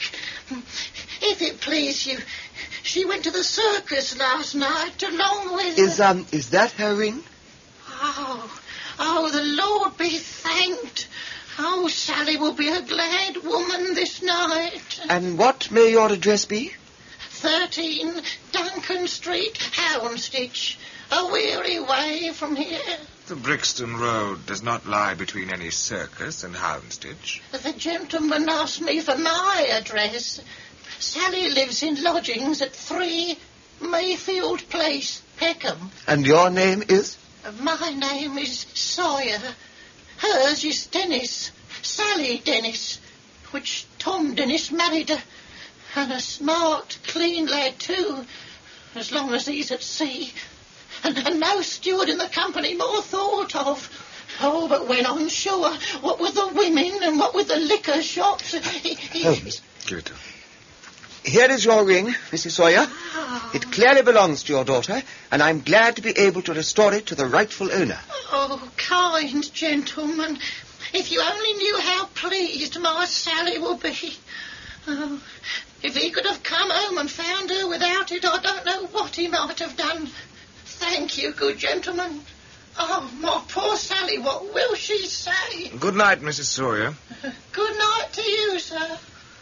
If it please you, she went to the circus last night along with... Is, um, is that her ring? Oh, oh, the Lord be thanked. Oh, Sally will be a glad woman this night. And what may your address be? thirteen Duncan Street, Houndsditch. A weary way from here. The Brixton Road does not lie between any circus and Houndsditch. The gentleman asked me for my address. Sally lives in lodgings at three Mayfield Place, Peckham. And your name is? My name is Sawyer. Hers is Dennis. Sally Dennis. Which Tom Dennis married her. And a smart, clean lad, too. As long as he's at sea. And, and no steward in the company more thought of. Oh, but when on shore, what with the women and what with the liquor shops... He, he... Holmes. Give it to him. Here is your ring, Missus Sawyer. Oh. It clearly belongs to your daughter, and I'm glad to be able to restore it to the rightful owner. Oh, kind gentleman. If you only knew how pleased my Sally will be. Oh, if he could have come home and found her without it, I don't know what he might have done. Thank you, good gentleman. Oh, my poor Sally, what will she say? Good night, Missus Sawyer. Good night to you, sir.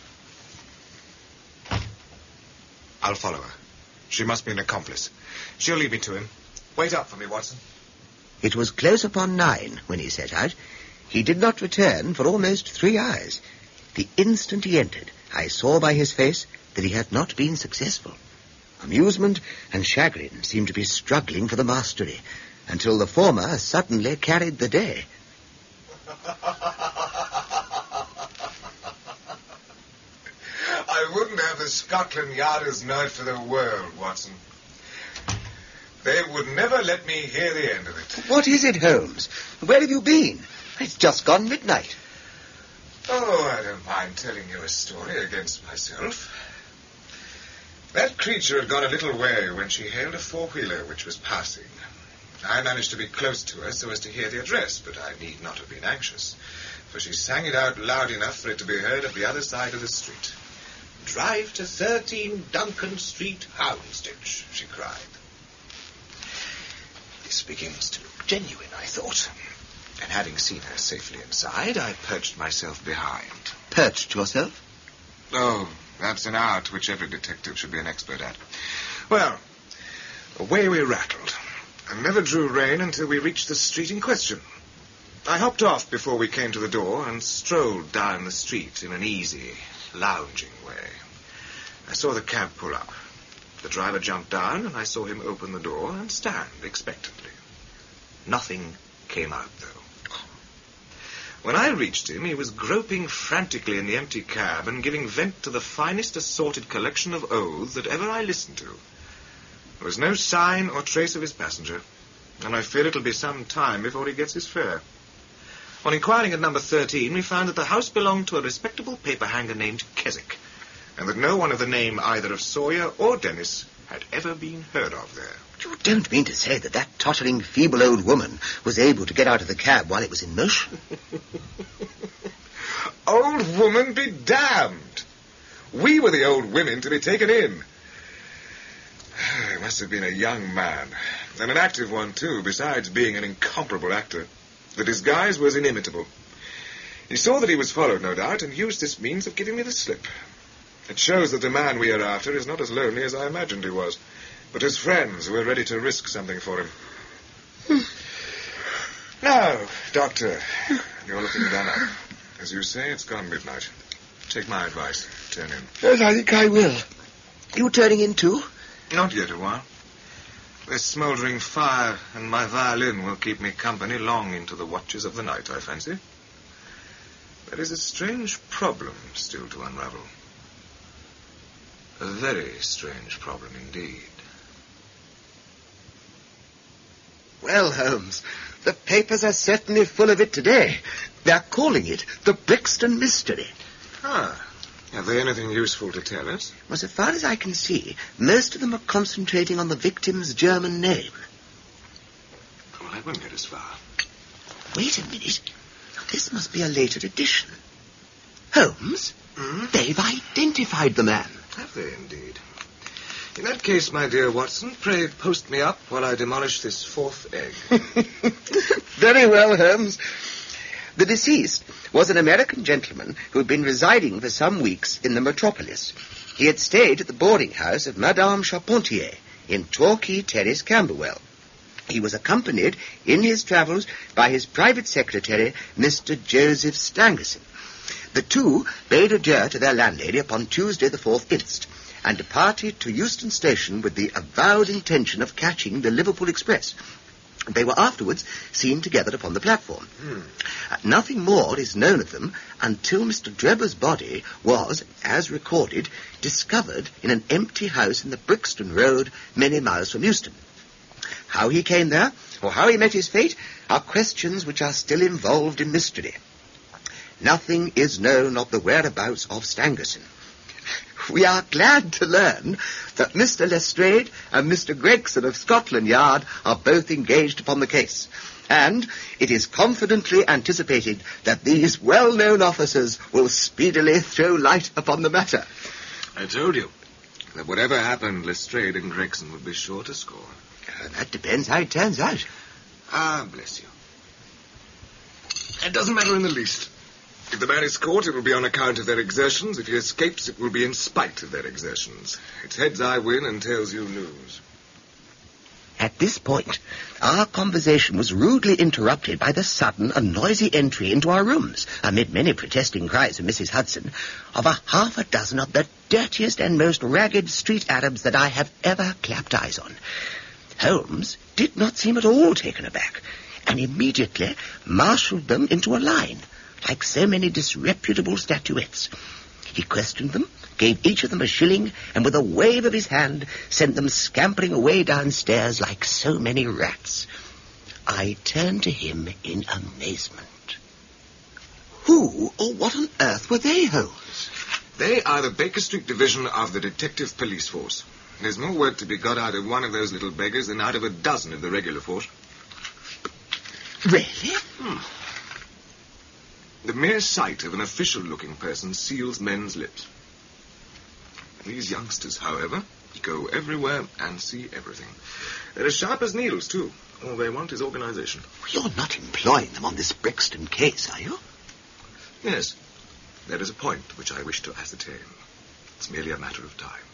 I'll follow her. She must be an accomplice. She'll lead me to him. Wait up for me, Watson. It was close upon nine when he set out. He did not return for almost three hours. The instant he entered, I saw by his face that he had not been successful. Amusement and chagrin seemed to be struggling for the mastery, until the former suddenly carried the day. I wouldn't have the Scotland Yarders know it for the world, Watson. They would never let me hear the end of it. What is it, Holmes? Where have you been? It's just gone midnight. Oh, I don't mind telling you a story against myself. That creature had gone a little way when she hailed a four-wheeler which was passing. I managed to be close to her so as to hear the address, but I need not have been anxious, for she sang it out loud enough for it to be heard at the other side of the street. "Drive to thirteen Duncan Street, Houndsditch," she cried. This begins to look genuine, I thought. And having seen her safely inside, I perched myself behind. Perched yourself? Oh, that's an art which every detective should be an expert at. Well, away we rattled, and never drew rein until we reached the street in question. I hopped off before we came to the door and strolled down the street in an easy, lounging way. I saw the cab pull up. The driver jumped down, and I saw him open the door and stand expectantly. Nothing came out, though. When I reached him, he was groping frantically in the empty cab and giving vent to the finest assorted collection of oaths that ever I listened to. There was no sign or trace of his passenger, and I fear it'll be some time before he gets his fare. On inquiring at number thirteen, we found that the house belonged to a respectable paperhanger named Keswick, and that no one of the name either of Sawyer or Dennis had ever been heard of there. You don't mean to say that that tottering, feeble old woman was able to get out of the cab while it was in motion? Old woman be damned! We were the old women to be taken in. He must have been a young man, and an active one, too, besides being an incomparable actor. The disguise was inimitable. He saw that he was followed, no doubt, and used this means of giving me the slip. It shows that the man we are after is not as lonely as I imagined he was, but his friends were ready to risk something for him. Now, Doctor, you're looking done up. As you say, it's gone midnight. Take my advice. Turn in. Yes, I think I will. You turning in, too? Not yet a while. This smouldering fire and my violin will keep me company long into the watches of the night, I fancy. There is a strange problem still to unravel. A very strange problem indeed. Well, Holmes, the papers are certainly full of it today. They're calling it the Brixton Mystery. Ah. Have they anything useful to tell us? Well, so far as I can see, most of them are concentrating on the victim's German name. Well, that won't get us far. Wait a minute. This must be a later edition. Holmes, Hmm? they've identified the man. Have they indeed? In that case, my dear Watson, pray post me up while I demolish this fourth egg. Very well, Holmes. The deceased was an American gentleman who had been residing for some weeks in the metropolis. He had stayed at the boarding house of Madame Charpentier in Torquay Terrace, Camberwell. He was accompanied in his travels by his private secretary, Mister Joseph Stangerson. The two bade adieu to their landlady upon Tuesday the fourth inst, and departed to Euston Station with the avowed intention of catching the Liverpool Express. They were afterwards seen together upon the platform. Hmm. Uh, nothing more is known of them until Mister Drebber's body was, as recorded, discovered in an empty house in the Brixton Road, many miles from Euston. How he came there, or how he met his fate, are questions which are still involved in mystery. Nothing is known of the whereabouts of Stangerson. We are glad to learn that Mister Lestrade and Mister Gregson of Scotland Yard are both engaged upon the case, and it is confidently anticipated that these well-known officers will speedily throw light upon the matter. I told you that whatever happened, Lestrade and Gregson would be sure to score. Uh, that depends how it turns out. Ah, bless you. It doesn't matter in the least. If the man is caught, it will be on account of their exertions. If he escapes, it will be in spite of their exertions. It's heads I win and tails you lose. At this point, our conversation was rudely interrupted by the sudden and noisy entry into our rooms, amid many protesting cries of Missus Hudson, of a half a dozen of the dirtiest and most ragged street Arabs that I have ever clapped eyes on. Holmes did not seem at all taken aback, and immediately marshalled them into a line, like so many disreputable statuettes. He questioned them, gave each of them a shilling, and with a wave of his hand sent them scampering away downstairs like so many rats. I turned to him in amazement. Who or what on earth were they, Holmes? They are the Baker Street Division of the Detective Police Force. There's more work to be got out of one of those little beggars than out of a dozen of the regular force. Really? Hmm. The mere sight of an official-looking person seals men's lips. These youngsters, however, go everywhere and see everything. They're as sharp as needles, too. All they want is organization. You're not employing them on this Brixton case, are you? Yes. There is a point which I wish to ascertain. It's merely a matter of time.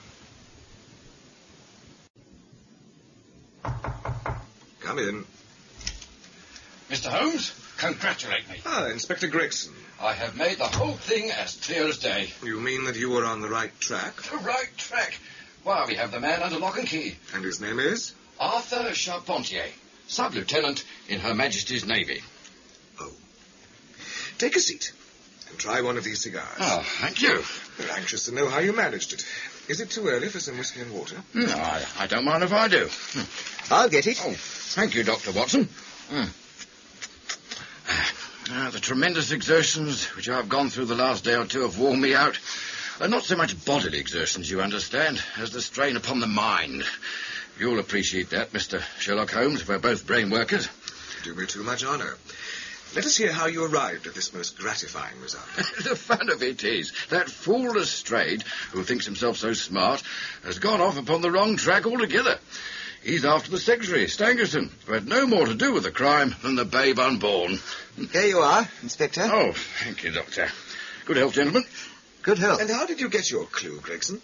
Come in. Mister Holmes, congratulate me. Ah, Inspector Gregson. I have made the whole thing as clear as day. You mean that you were on the right track? The right track. Why, we have the man under lock and key. And his name is? Arthur Charpentier, sub-lieutenant in Her Majesty's Navy. Oh. Take a seat and try one of these cigars. Oh, thank you. We're anxious to know how you managed it. Is it too early for some whiskey and water? No, I, I don't mind if I do. I'll get it. Oh, thank you, Doctor Watson. Mm. Uh, the tremendous exertions which I've gone through the last day or two have worn me out. Uh, not so much bodily exertions, you understand, as the strain upon the mind. You'll appreciate that, Mister Sherlock Holmes. We're both brain workers. You do me too much honour. Let us hear how you arrived at this most gratifying result. The fun of it is, that fool Lestrade, who thinks himself so smart, has gone off upon the wrong track altogether. He's after the secretary, Stangerson, who had no more to do with the crime than the babe unborn. There you are, Inspector. Oh, thank you, Doctor. Good health, gentlemen. Good health. And how did you get your clue, Gregson?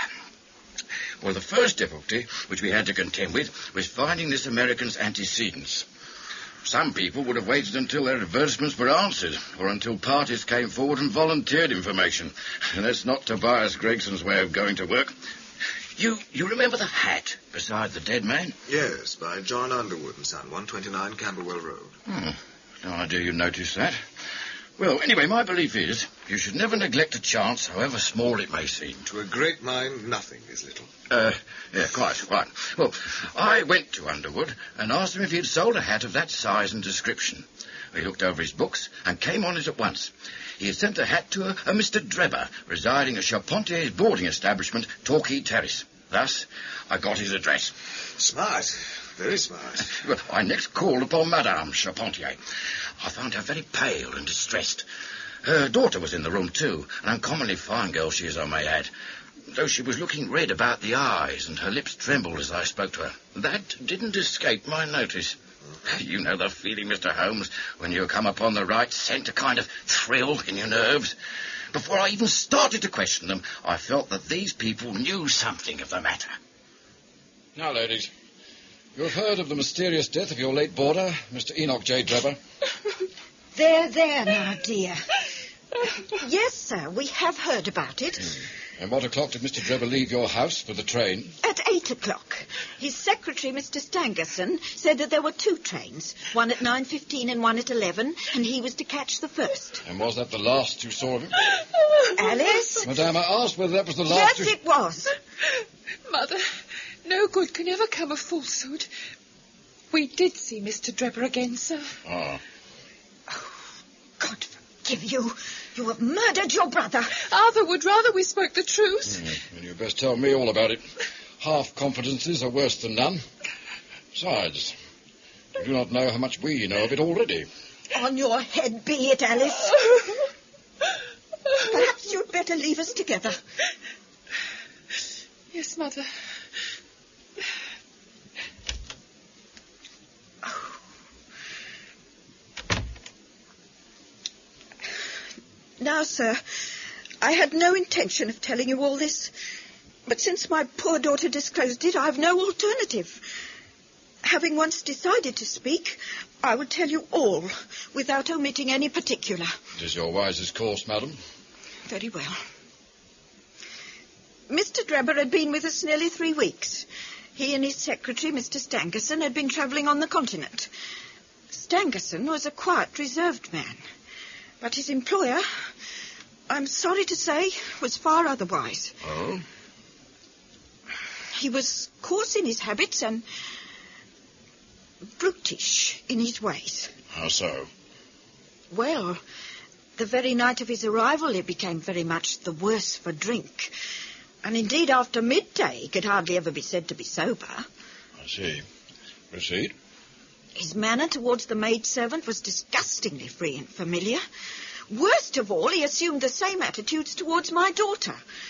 Well, the first difficulty which we had to contend with was finding this American's antecedents. Some people would have waited until their advertisements were answered, or until parties came forward and volunteered information. And that's not Tobias Gregson's way of going to work. You you remember the hat beside the dead man? Yes, by John Underwood and Son, one twenty-nine Camberwell Road. Hmm. No idea you noticed that. Well, anyway, my belief is you should never neglect a chance, however small it may seem. To a great mind, nothing is little. Uh, yeah, quite, right. Well, I went to Underwood and asked him if he had sold a hat of that size and description. He looked over his books and came on it at once. He had sent a hat to a, a Mister Drebber, residing at Charpentier's boarding establishment, Torquay Terrace. Thus, I got his address. Smart. Very smart. Well, I next called upon Madame Charpentier. I found her very pale and distressed. Her daughter was in the room, too, an uncommonly fine girl she is, I may add, though she was looking red about the eyes and her lips trembled as I spoke to her. That didn't escape my notice. You know the feeling, Mister Holmes, when you come upon the right scent, a kind of thrill in your nerves. Before I even started to question them, I felt that these people knew something of the matter. Now, ladies, you have heard of the mysterious death of your late boarder, Mister Enoch J. Drebber? There, there now, dear. Yes, sir, we have heard about it. Mm. And what o'clock did Mister Drebber leave your house for the train? At eight o'clock. His secretary, Mister Stangerson, said that there were two trains, one at nine fifteen and one at eleven, and he was to catch the first. And was that the last you saw of him? Alice? Madame, I asked whether that was the last... Yes, you... it was. Mother, no good can ever come of falsehood. We did see Mister Drebber again, sir. Oh. Oh, God forgive you. You have murdered your brother. Arthur would rather we spoke the truth. Mm, then you'd best tell me all about it. Half confidences are worse than none. Besides, you do not know how much we know of it already. On your head be it, Alice. Perhaps you'd better leave us together. Yes, Mother. Now, sir, I had no intention of telling you all this, but since my poor daughter disclosed it, I've no alternative. Having once decided to speak, I would tell you all, without omitting any particular. It is your wisest course, madam. Very well. Mister Drebber had been with us nearly three weeks. He and his secretary, Mister Stangerson, had been travelling on the continent. Stangerson was a quiet, reserved man. But his employer, I'm sorry to say, was far otherwise. Oh? He was coarse in his habits and brutish in his ways. How so? Well, the very night of his arrival, he became very much the worse for drink. And indeed, after midday, he could hardly ever be said to be sober. I see. Proceed. His manner towards the maidservant was disgustingly free and familiar. Worst of all, he assumed the same attitudes towards my daughter.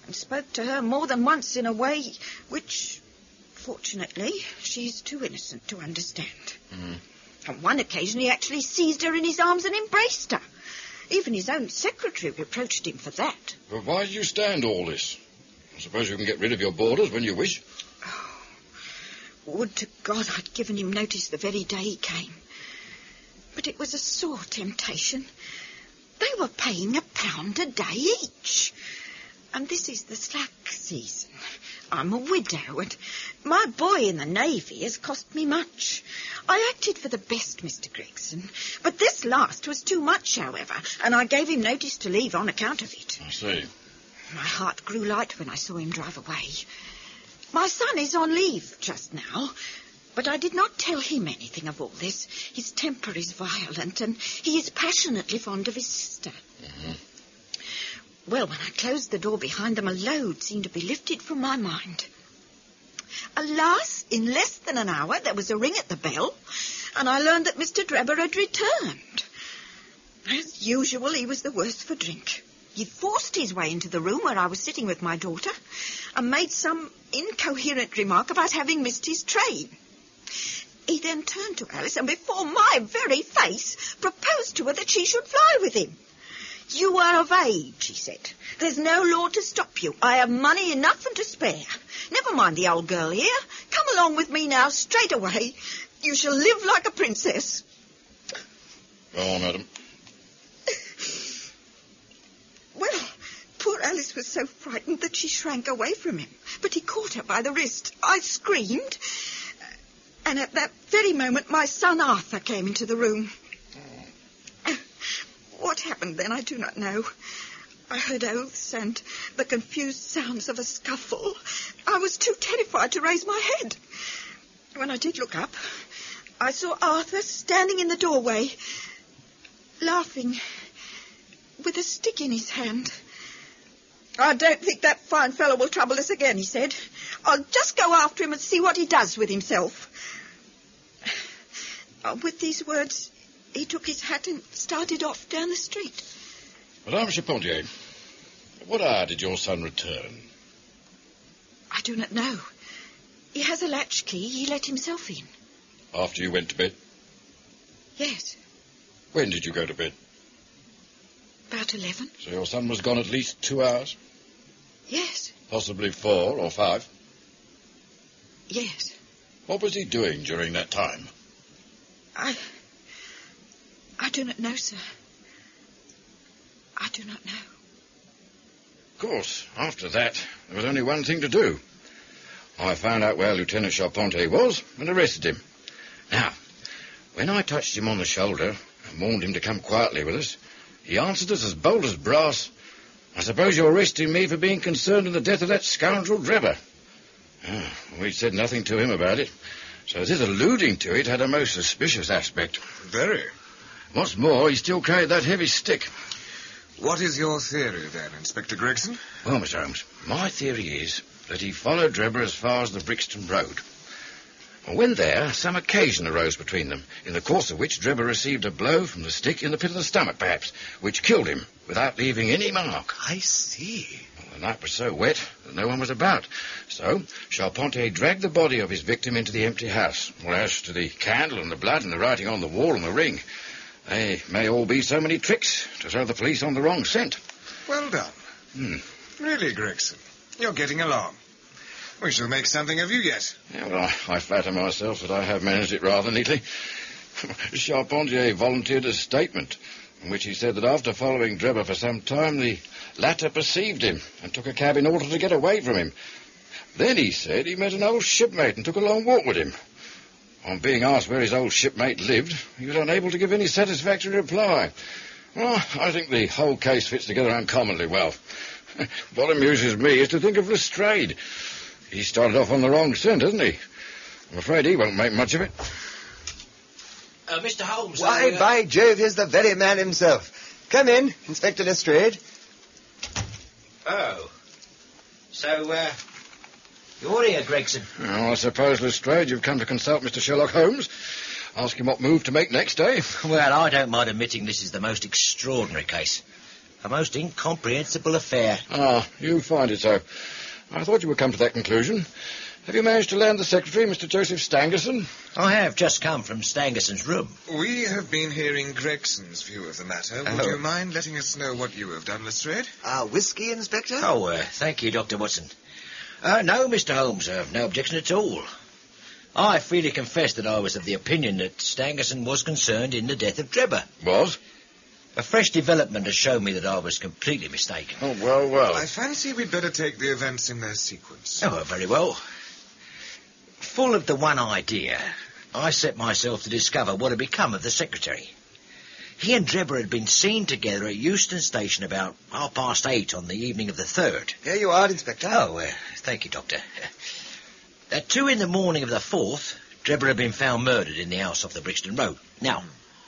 and spoke to her more than once in a way which, fortunately, she's too innocent to understand. Mm. On one occasion, he actually seized her in his arms and embraced her. Even his own secretary reproached him for that. But why do you stand all this? I suppose you can get rid of your boarders when you wish. Oh, would to God I'd given him notice the very day he came. But it was a sore temptation. They were paying a pound a day each. And this is the slack season. I'm a widow, and my boy in the Navy has cost me much. I acted for the best, Mister Gregson, but this last was too much, however, and I gave him notice to leave on account of it. I see. My heart grew light when I saw him drive away. My son is on leave just now, but I did not tell him anything of all this. His temper is violent, and he is passionately fond of his sister. Mm-hmm. Well, when I closed the door behind them, a load seemed to be lifted from my mind. Alas, in less than an hour, there was a ring at the bell, and I learned that Mister Drebber had returned. As usual, he was the worse for drink. He forced his way into the room where I was sitting with my daughter and made some incoherent remark about having missed his train. He then turned to Alice and before my very face proposed to her that she should fly with him. You are of age, he said. There's no law to stop you. I have money enough and to spare. Never mind the old girl here. Come along with me now, straight away. You shall live like a princess. Go on, madam. Well, poor Alice was so frightened that she shrank away from him. But he caught her by the wrist. I screamed. And at that very moment, my son Arthur came into the room. What happened then, I do not know. I heard oaths and the confused sounds of a scuffle. I was too terrified to raise my head. When I did look up, I saw Arthur standing in the doorway, laughing, with a stick in his hand. I don't think that fine fellow will trouble us again, he said. I'll just go after him and see what he does with himself. With these words, he took his hat and started off down the street. Madame Charpentier, what hour did your son return? I do not know. He has a latchkey. He let himself in. After you went to bed? Yes. When did you go to bed? About eleven. So your son was gone at least two hours? Yes. Possibly four or five? Yes. What was he doing during that time? I... I do not know, sir. I do not know. Of course, after that, there was only one thing to do. I found out where Lieutenant Charpentier was and arrested him. Now, when I touched him on the shoulder and warned him to come quietly with us, he answered us as bold as brass. I suppose you're arresting me for being concerned in the death of that scoundrel Drebber. Oh, we said nothing to him about it, so this alluding to it had a most suspicious aspect. Very. What's more, he still carried that heavy stick. What is your theory, then, Inspector Gregson? Well, Mister Holmes, my theory is that he followed Drebber as far as the Brixton Road. When there, some occasion arose between them, in the course of which Drebber received a blow from the stick in the pit of the stomach, perhaps, which killed him without leaving any mark. I see. Well, the night was so wet that no one was about. So, Charpentier dragged the body of his victim into the empty house. Well, as to the candle and the blood and the writing on the wall and the ring, they may all be so many tricks to throw the police on the wrong scent. Well done. Hmm. Really, Gregson, you're getting along. We shall make something of you yet. Yeah, well, I, I flatter myself that I have managed it rather neatly. Charpentier volunteered a statement in which he said that after following Drebber for some time, the latter perceived him and took a cab in order to get away from him. Then he said he met an old shipmate and took a long walk with him. On being asked where his old shipmate lived, he was unable to give any satisfactory reply. Well, I think the whole case fits together uncommonly well. What amuses me is to think of Lestrade. He started off on the wrong scent, hasn't he? I'm afraid he won't make much of it. Uh, Mister Holmes... Why, I, uh... by Jove, here's the very man himself. Come in, Inspector Lestrade. Oh. So, uh... you're here, Gregson. Well, I suppose, Lestrade, you've come to consult Mister Sherlock Holmes. Ask him what move to make next, eh? Well, I don't mind admitting this is the most extraordinary case. A most incomprehensible affair. Ah, you find it so. I thought you would come to that conclusion. Have you managed to land the secretary, Mister Joseph Stangerson? I have just come from Stangerson's room. We have been hearing Gregson's view of the matter. Would Oh. you mind letting us know what you have done, Lestrade? Uh, whiskey, Inspector? Oh, uh, thank you, Doctor Watson. Uh, no, Mister Holmes, uh, no objection at all. I freely confess that I was of the opinion that Stangerson was concerned in the death of Drebber. Was? A fresh development has shown me that I was completely mistaken. Oh, well, well. I fancy we'd better take the events in their sequence. Oh, very well. Full of the one idea, I set myself to discover what had become of the secretary. He and Drebber had been seen together at Euston Station about half past eight on the evening of the third. Here you are, Inspector. Oh, uh, thank you, Doctor. At two in the morning of the fourth, Drebber had been found murdered in the house off the Brixton Road. Now,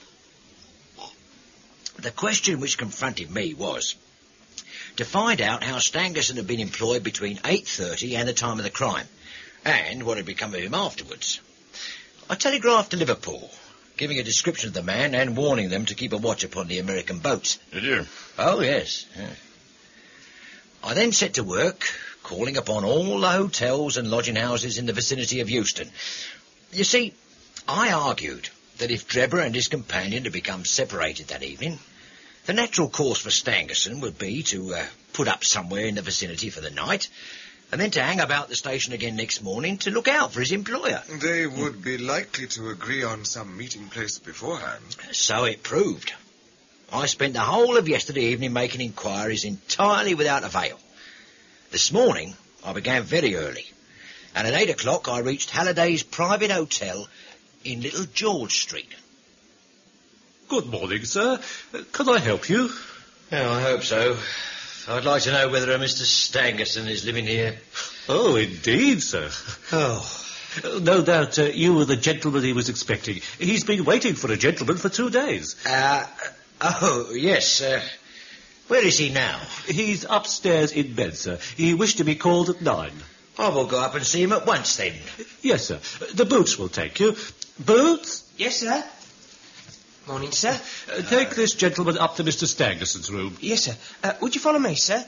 the question which confronted me was to find out how Stangerson had been employed between eight thirty and the time of the crime, and what had become of him afterwards. I telegraphed to Liverpool, giving a description of the man and warning them to keep a watch upon the American boats. Did you? Oh, yes. Yeah. I then set to work, calling upon all the hotels and lodging houses in the vicinity of Euston. You see, I argued that if Drebber and his companion had become separated that evening, the natural course for Stangerson would be to uh, put up somewhere in the vicinity for the night, and then to hang about the station again next morning to look out for his employer. They would be likely to agree on some meeting place beforehand. So it proved. I spent the whole of yesterday evening making inquiries entirely without avail. This morning, I began very early, and at eight o'clock I reached Halliday's private hotel in Little George Street. Good morning, sir. Uh, Can I help you? Oh, I hope so. I'd like to know whether a Mister Stangerson is living here. Oh, indeed, sir. Oh. Uh, No doubt uh, you were the gentleman he was expecting. He's been waiting for a gentleman for two days. Uh, oh, yes. Uh, where is he now? He's upstairs in bed, sir. He wished to be called at nine. I will go up and see him at once, then. Yes, sir. The Boots will take you. Boots? Yes, sir. Morning, sir. Uh, take this gentleman up to Mister Stangerson's room. Yes, sir. Uh, would you follow me, sir?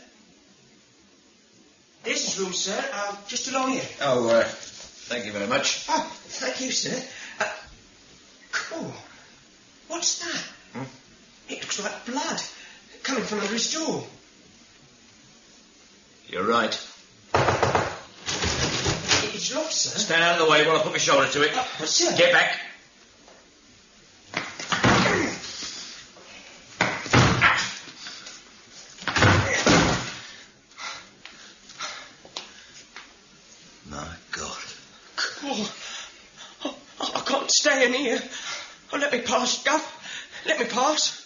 This is room, sir. Uh, just along here. Oh, uh, thank you very much. Oh, thank you, sir. Uh, cool. What's that? Hmm? It looks like blood coming from under his door. You're right. It's locked, sir. Stand out of the way while I put my shoulder to it. Uh, sir. Get back. My God. Oh, oh, I can't stay in here. Oh, let me pass, Guff. Let me pass.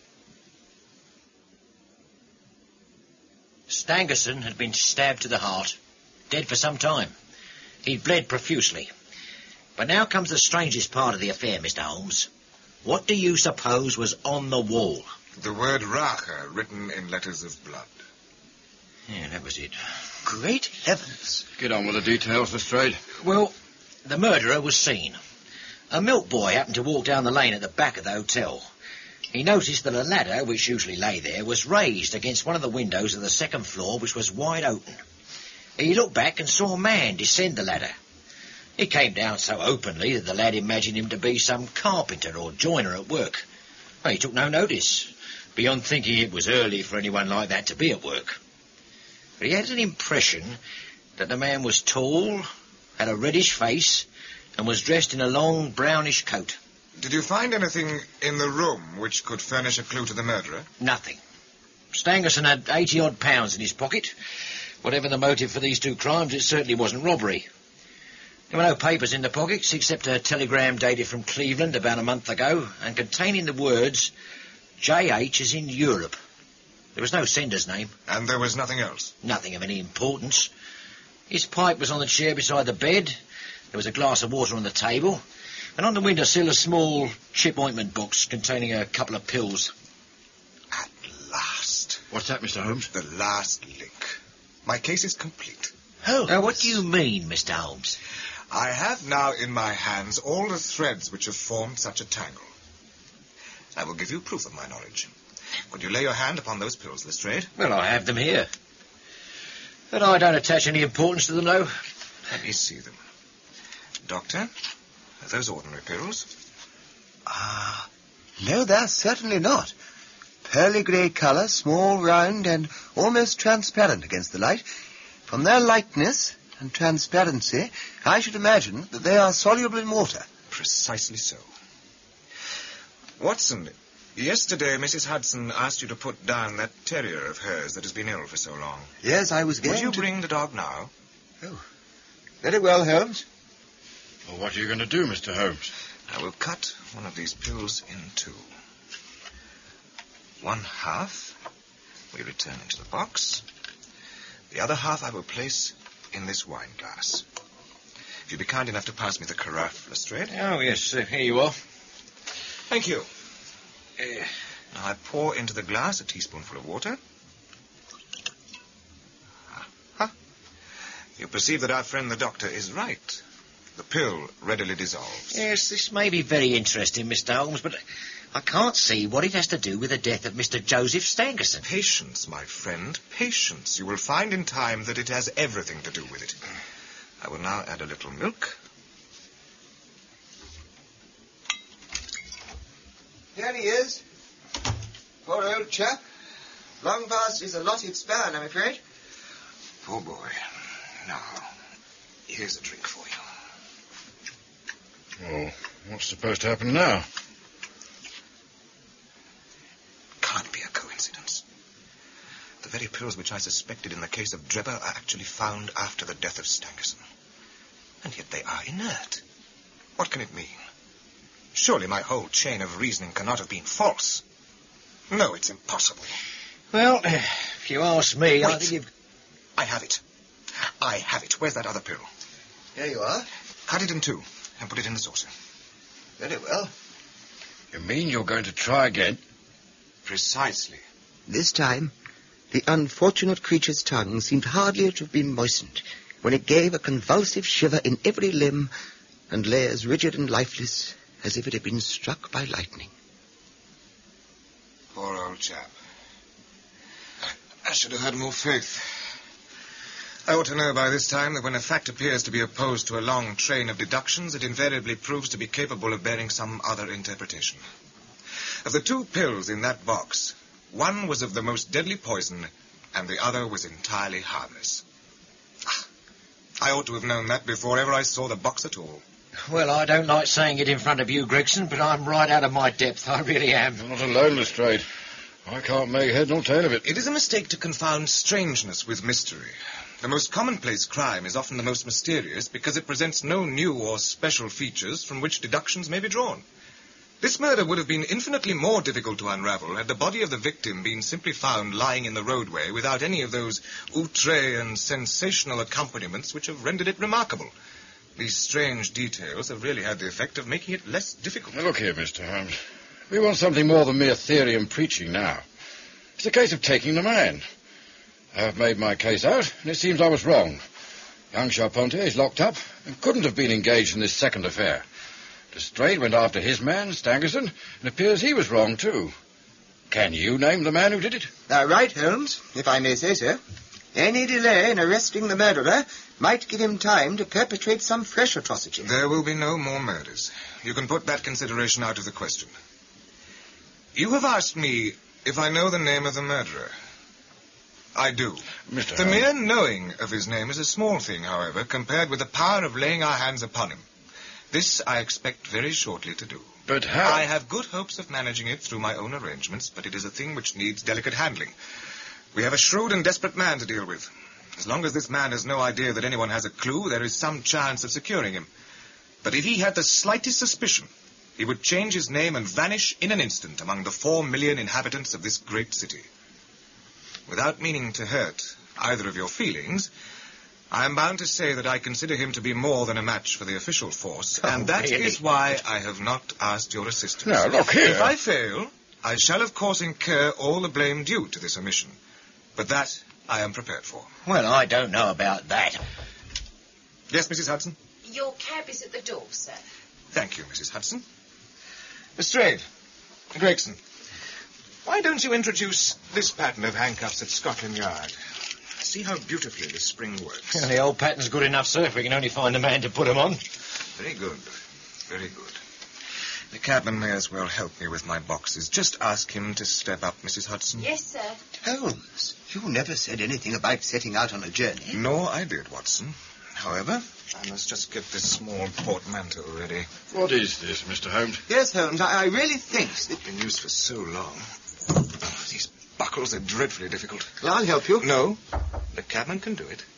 Stangerson had been stabbed to the heart, dead for some time. He bled profusely. But now comes the strangest part of the affair, Mister Holmes. What do you suppose was on the wall? The word Rache written in letters of blood. Yeah, that was it. Great heavens. Get on with the details, Lestrade. Well, the murderer was seen. A milk boy happened to walk down the lane at the back of the hotel. He noticed that a ladder, which usually lay there, was raised against one of the windows of the second floor, which was wide open. He looked back and saw a man descend the ladder. He came down so openly that the lad imagined him to be some carpenter or joiner at work. Well, he took no notice, beyond thinking it was early for anyone like that to be at work. But he had an impression that the man was tall, had a reddish face, and was dressed in a long brownish coat. Did you find anything in the room which could furnish a clue to the murderer? Nothing. Stangerson had eighty-odd pounds in his pocket. Whatever the motive for these two crimes, it certainly wasn't robbery. There were no papers in the pockets, except a telegram dated from Cleveland about a month ago, and containing the words, J H is in Europe. There was no sender's name. And there was nothing else? Nothing of any importance. His pipe was on the chair beside the bed. There was a glass of water on the table. And on the windowsill, a small chip ointment box containing a couple of pills. At last. What's that, Mister Holmes? The last link. My case is complete. Oh. Now, what do you mean, Mister Holmes? I have now in my hands all the threads which have formed such a tangle. I will give you proof of my knowledge. Would you lay your hand upon those pills, Lestrade? Well, I have them here. But I don't attach any importance to them, though. Let me see them. Doctor, are those ordinary pills? Ah, no, they're certainly not. Pearly grey colour, small, round, and almost transparent against the light. From their lightness and transparency, I should imagine that they are soluble in water. Precisely so. Watson, yesterday Missus Hudson asked you to put down that terrier of hers that has been ill for so long. Yes, I was going Would you to... bring the dog now? Oh, very well, Holmes. Well, what are you going to do, Mister Holmes? I will cut one of these pills in two. One half we return into the box. The other half I will place in this wine glass. If you'd be kind enough to pass me the carafe, Lestrade. Oh, yes, uh, here you are. Thank you. Uh, now I pour into the glass a teaspoonful of water. Ah. You perceive that our friend the doctor is right. The pill readily dissolves. Yes, this may be very interesting, Mister Holmes, but I can't see what it has to do with the death of Mister Joseph Stangerson. Patience, my friend, patience. You will find in time that it has everything to do with it. I will now add a little milk. Here he is. Poor old chap. Long past his allotted span, I'm afraid. Poor boy. Now, here's a drink for you. Oh, what's supposed to happen now? Can't be a coincidence. The very pills which I suspected in the case of Drebber are actually found after the death of Stangerson. And yet they are inert. What can it mean? Surely my whole chain of reasoning cannot have been false. No, it's impossible. Well, if you ask me, Wait. I think you've... I have it. I have it. Where's that other pill? Here you are. Cut it in two and put it in the saucer. Very well. You mean you're going to try again? Precisely. This time, the unfortunate creature's tongue seemed hardly to have been moistened when it gave a convulsive shiver in every limb and lay as rigid and lifeless as if it had been struck by lightning. Poor old chap. I should have had more faith. I ought to know by this time that when a fact appears to be opposed to a long train of deductions, it invariably proves to be capable of bearing some other interpretation. Of the two pills in that box, one was of the most deadly poison, and the other was entirely harmless. Ah, I ought to have known that before ever I saw the box at all. Well, I don't like saying it in front of you, Gregson, but I'm right out of my depth. I really am. You're not alone, Lestrade. I can't make head nor tail of it. It is a mistake to confound strangeness with mystery. The most commonplace crime is often the most mysterious because it presents no new or special features from which deductions may be drawn. This murder would have been infinitely more difficult to unravel had the body of the victim been simply found lying in the roadway without any of those outre and sensational accompaniments which have rendered it remarkable. These strange details have really had the effect of making it less difficult. Now, look here, Mister Holmes. We want something more than mere theory and preaching now. It's a case of taking the man. I have made my case out, and it seems I was wrong. Young Charpentier is locked up and couldn't have been engaged in this second affair. Lestrade went after his man, Stangerson, and it appears he was wrong, too. Can you name the man who did it? Uh, right, Holmes, if I may say so. Any delay in arresting the murderer might give him time to perpetrate some fresh atrocity. There will be no more murders. You can put that consideration out of the question. You have asked me if I know the name of the murderer. I do. Mister The Holmes. mere knowing of his name is a small thing, however, compared with the power of laying our hands upon him. This I expect very shortly to do. But how? I have good hopes of managing it through my own arrangements, but it is a thing which needs delicate handling. We have a shrewd and desperate man to deal with. As long as this man has no idea that anyone has a clue, there is some chance of securing him. But if he had the slightest suspicion, he would change his name and vanish in an instant among the four million inhabitants of this great city. Without meaning to hurt either of your feelings, I am bound to say that I consider him to be more than a match for the official force, Oh, and that really? is why I have not asked your assistance. Now, look here. If I fail, I shall of course incur all the blame due to this omission. But that I am prepared for. Well, I don't know about that. Yes, Missus Hudson? Your cab is at the door, sir. Thank you, Missus Hudson. Lestrade, Gregson, Why don't you introduce this pattern of handcuffs at Scotland Yard? See how beautifully the spring works. The old pattern's good enough, sir, if we can only find a man to put 'em on. Very good. Very good. The cabman may as well help me with my boxes. Just ask him to step up, Missus Hudson. Yes, sir. Holmes, you never said anything about setting out on a journey. No, I did, Watson. However, I must just get this small portmanteau ready. What is this, Mister Holmes? Yes, Holmes, I, I really think that... It's been used for so long. Oh, these buckles are dreadfully difficult. Well, I'll help you. No, the cabman can do it.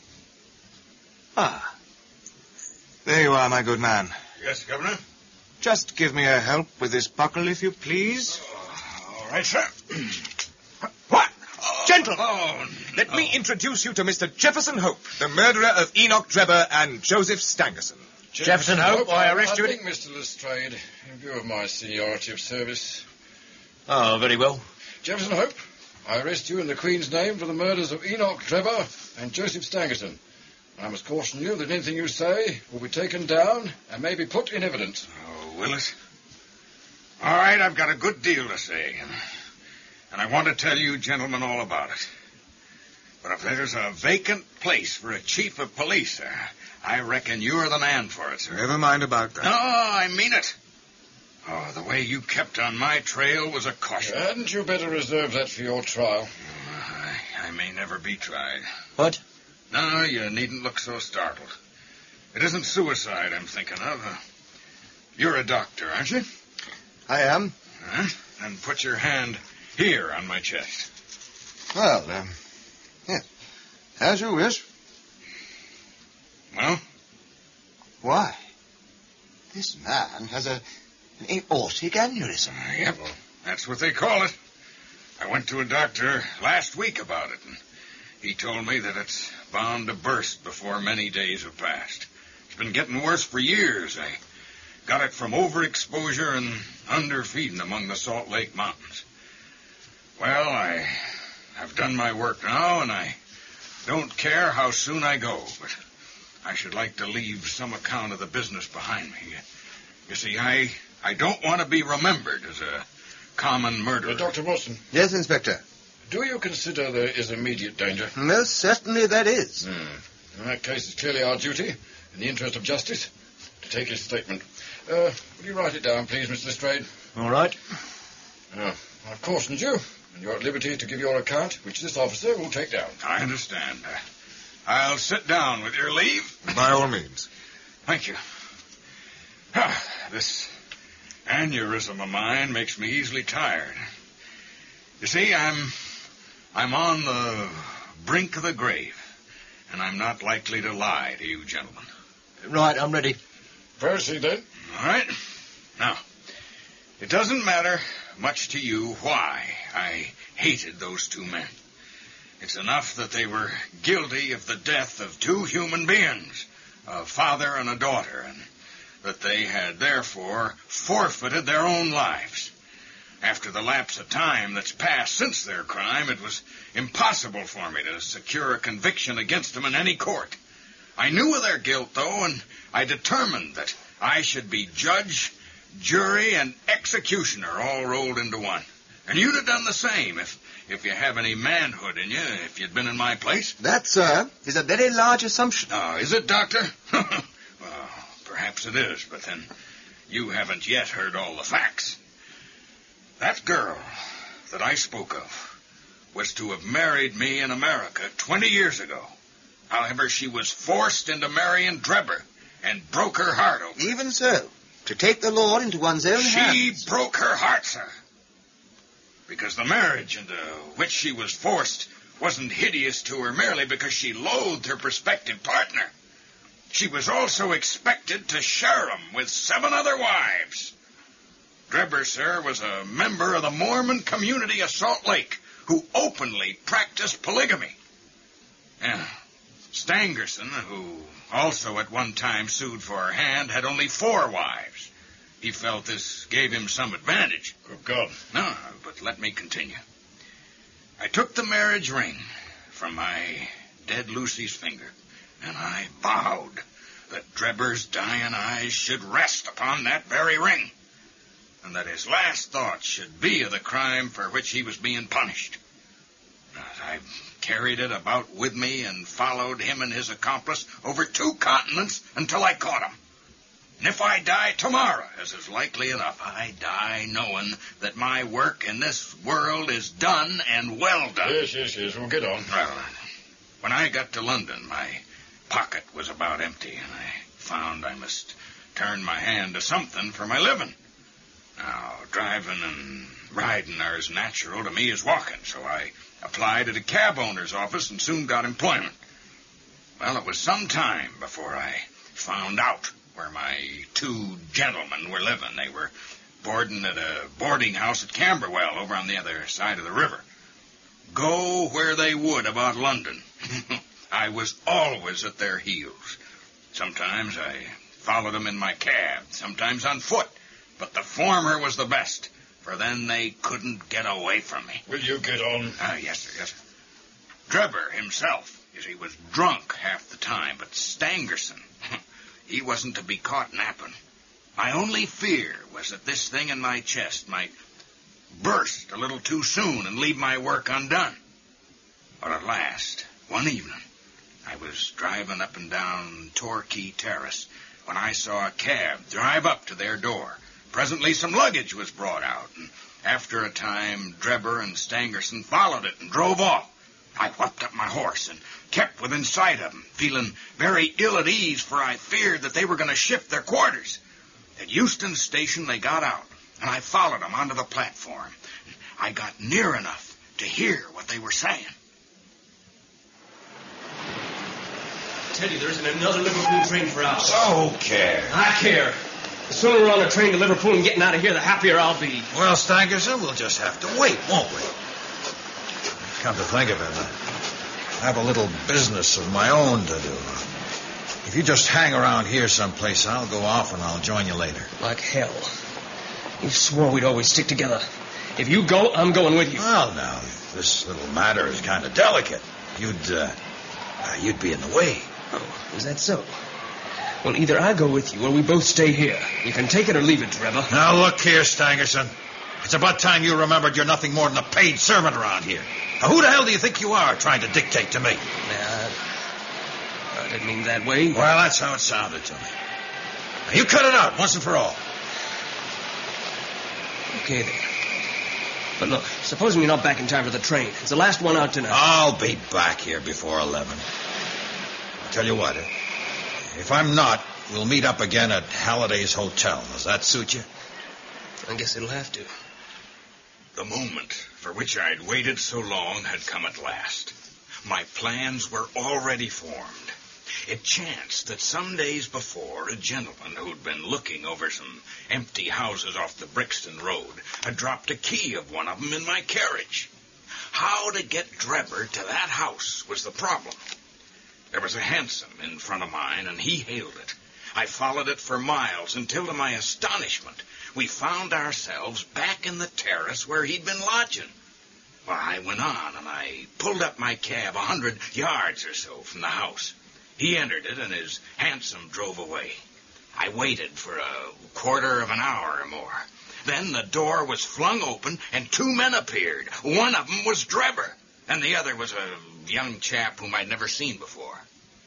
Ah. There you are, my good man. Yes, Governor? Just give me a help with this buckle, if you please. Oh, all right, sir. What? Oh, Gentlemen, oh, let no. me introduce you to Mister Jefferson Hope, the murderer of Enoch Drebber and Joseph Stangerson. Jefferson, Jefferson Hope, I arrest you. I think, Mister Lestrade, in view of my seniority of service. Oh, very well. Jefferson Hope, I arrest you in the Queen's name for the murders of Enoch Drebber and Joseph Stangerson. I must caution you that anything you say will be taken down and may be put in evidence. Oh, Willis. All right, I've got a good deal to say, and, and I want to tell you gentlemen all about it. But if there's a vacant place for a chief of police, sir, I reckon you're the man for it, sir. Never mind about that. No, I mean it. Oh, the way you kept on my trail was a caution. Hadn't you better reserve that for your trial? Oh, I, I may never be tried. What? No, you needn't look so startled. It isn't suicide I'm thinking of. Uh, you're a doctor, aren't you? I am. Huh? Then put your hand here on my chest. Well, um, yeah, as you wish. Well? Why? This man has a, an aortic aneurysm. Uh, yep, that's what they call it. I went to a doctor last week about it, and he told me that it's bound to burst before many days have passed. It's been getting worse for years. I got it from overexposure and underfeeding among the Salt Lake Mountains. Well, I, I've done my work now, and I don't care how soon I go, but I should like to leave some account of the business behind me. You see, I, I don't want to be remembered as a common murderer. Uh, Doctor Watson. Yes, Inspector. Do you consider there is immediate danger? Most certainly there is. Hmm. In that case, it's clearly our duty, in the interest of justice, to take his statement. Uh, will you write it down, please, Mister Lestrade? All right. Uh, I've cautioned you, and you're at liberty to give your account, which this officer will take down. I understand. Uh, I'll sit down with your leave. By all means. Thank you. Ah, this aneurysm of mine makes me easily tired. You see, I'm... I'm on the brink of the grave, and I'm not likely to lie to you gentlemen. Right, I'm ready. Proceed, then. All right. Now, it doesn't matter much to you why I hated those two men. It's enough that they were guilty of the death of two human beings, a father and a daughter, and that they had therefore forfeited their own lives. After the lapse of time that's passed since their crime, it was impossible for me to secure a conviction against them in any court. I knew of their guilt, though, and I determined that I should be judge, jury, and executioner all rolled into one. And you'd have done the same if, if you have any manhood in you, if you'd been in my place. That, sir, is a very large assumption. Oh, is it, Doctor? Well, perhaps it is, but then you haven't yet heard all the facts. That girl that I spoke of was to have married me in America twenty years ago. However, she was forced into marrying Drebber and broke her heart over it. Even so, to take the law into one's own hands. She broke her heart, sir. Because the marriage into which she was forced wasn't hideous to her merely because she loathed her prospective partner. She was also expected to share him with seven other wives. Drebber, sir, was a member of the Mormon community of Salt Lake who openly practiced polygamy. Yeah. Stangerson, who also at one time sued for her hand, had only four wives. He felt this gave him some advantage. Good God. No, but let me continue. I took the marriage ring from my dead Lucy's finger, and I vowed that Drebber's dying eyes should rest upon that very ring. and that his last thoughts should be of the crime for which he was being punished. I carried it about with me and followed him and his accomplice over two continents until I caught him. And if I die tomorrow, as is likely enough, I die knowing that my work in this world is done and well done. Yes, yes, yes, we'll get on. Well, when I got to London, my pocket was about empty, and I found I must turn my hand to something for my living. Now, driving and riding are as natural to me as walking, so I applied at a cab owner's office and soon got employment. Well, it was some time before I found out where my two gentlemen were living. They were boarding at a boarding house at Camberwell over on the other side of the river. Go where they would about London, I was always at their heels. Sometimes I followed them in my cab, sometimes on foot, but the former was the best, for then they couldn't get away from me. Will you get on? Ah, yes, sir, yes, sir. Drebber himself, you see, was drunk half the time, but Stangerson, he wasn't to be caught napping. My only fear was that this thing in my chest might burst a little too soon and leave my work undone. But at last, one evening, I was driving up and down Torquay Terrace when I saw a cab drive up to their door. Presently, some luggage was brought out, and after a time, Drebber and Stangerson followed it and drove off. I whipped up my horse and kept within sight of them, feeling very ill at ease, for I feared that they were going to shift their quarters. At Euston Station, they got out, and I followed them onto the platform. I got near enough to hear what they were saying. I tell you, there isn't another Liverpool train for hours. So care. I care. The sooner we're on a train to Liverpool and getting out of here, the happier I'll be. Well, Stangerson, we'll just have to wait, won't we? Come to think of it, I have a little business of my own to do. If you just hang around here someplace, I'll go off and I'll join you later. Like hell. You swore we'd always stick together. If you go, I'm going with you. Well, now, this little matter is kind of delicate. You'd, uh, uh, you'd be in the way. Oh, is that so? Well, either I go with you or we both stay here. You can take it or leave it, Trevor. Now, look here, Stangerson. It's about time you remembered you're nothing more than a paid servant around here. Now, who the hell do you think you are trying to dictate to me? Nah, I didn't mean that way. Well, that's how it sounded to me. Now, you cut it out once and for all. Okay, then. But look, supposing you're not back in time for the train. It's the last one out tonight. I'll be back here before eleven. I'll tell you what, if I'm not, we'll meet up again at Halliday's Hotel. Does that suit you? I guess it'll have to. The moment for which I'd waited so long had come at last. My plans were already formed. It chanced that some days before, a gentleman who'd been looking over some empty houses off the Brixton Road had dropped a key of one of them in my carriage. How to get Drebber to that house was the problem. There was a hansom in front of mine, and he hailed it. I followed it for miles until, to my astonishment, we found ourselves back in the terrace where he'd been lodging. Well, I went on, and I pulled up my cab a hundred yards or so from the house. He entered it, and his hansom drove away. I waited for a quarter of an hour or more. Then the door was flung open, and two men appeared. One of them was Drebber, and the other was a young chap whom I'd never seen before.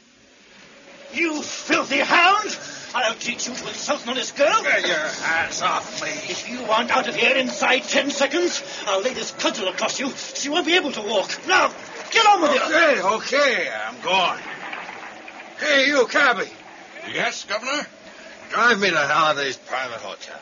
You filthy hound! I'll teach you to insult an honest girl. Get your hands off me. If you aren't out of here inside ten seconds, I'll lay this cudgel across you so you won't be able to walk. Now, get on with it. Okay, okay, I'm going. Hey, you, cabby. Yes, Governor? Drive me to Halliday's private hotel.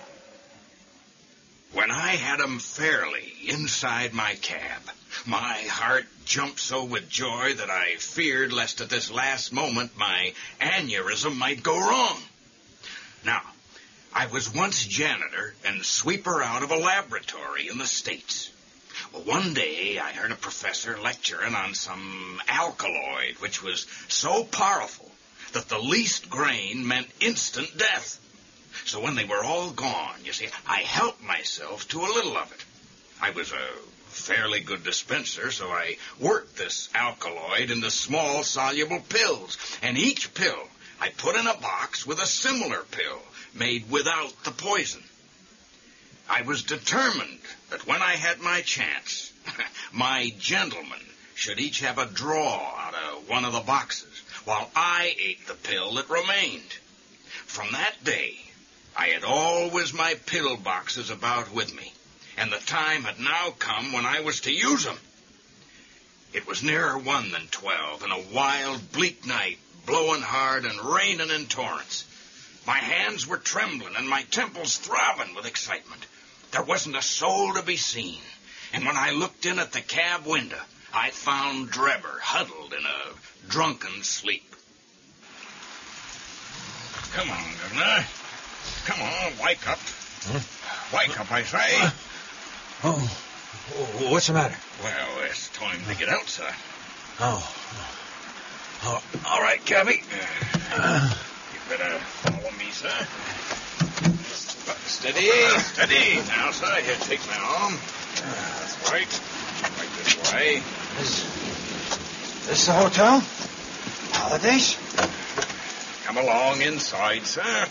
When I had him fairly inside my cab, my heart jumped so with joy that I feared lest at this last moment my aneurysm might go wrong. Now, I was once janitor and sweeper out of a laboratory in the States. Well, one day I heard a professor lecturing on some alkaloid which was so powerful that the least grain meant instant death. So when they were all gone, you see, I helped myself to a little of it. I was a fairly good dispenser, so I worked this alkaloid into small soluble pills, and each pill I put in a box with a similar pill made without the poison. I was determined that when I had my chance, my gentlemen should each have a draw out of one of the boxes, while I ate the pill that remained. From that day, I had always my pill boxes about with me, and the time had now come when I was to use them. It was nearer one than twelve, and a wild, bleak night, blowing hard and raining in torrents. My hands were trembling and my temples throbbing with excitement. There wasn't a soul to be seen, and when I looked in at the cab window, I found Drebber huddled in a drunken sleep. Come on, Governor. Come on, wake up. Huh? Wake up, I say. Uh, oh, what's the matter? Well, it's time to get out, sir. Oh. oh. All right, cabby. Uh, you better follow me, sir. Steady, steady. Now, sir, here, take my arm. That's right. Right this way. Is this the hotel? Holidays? Come along inside, sir.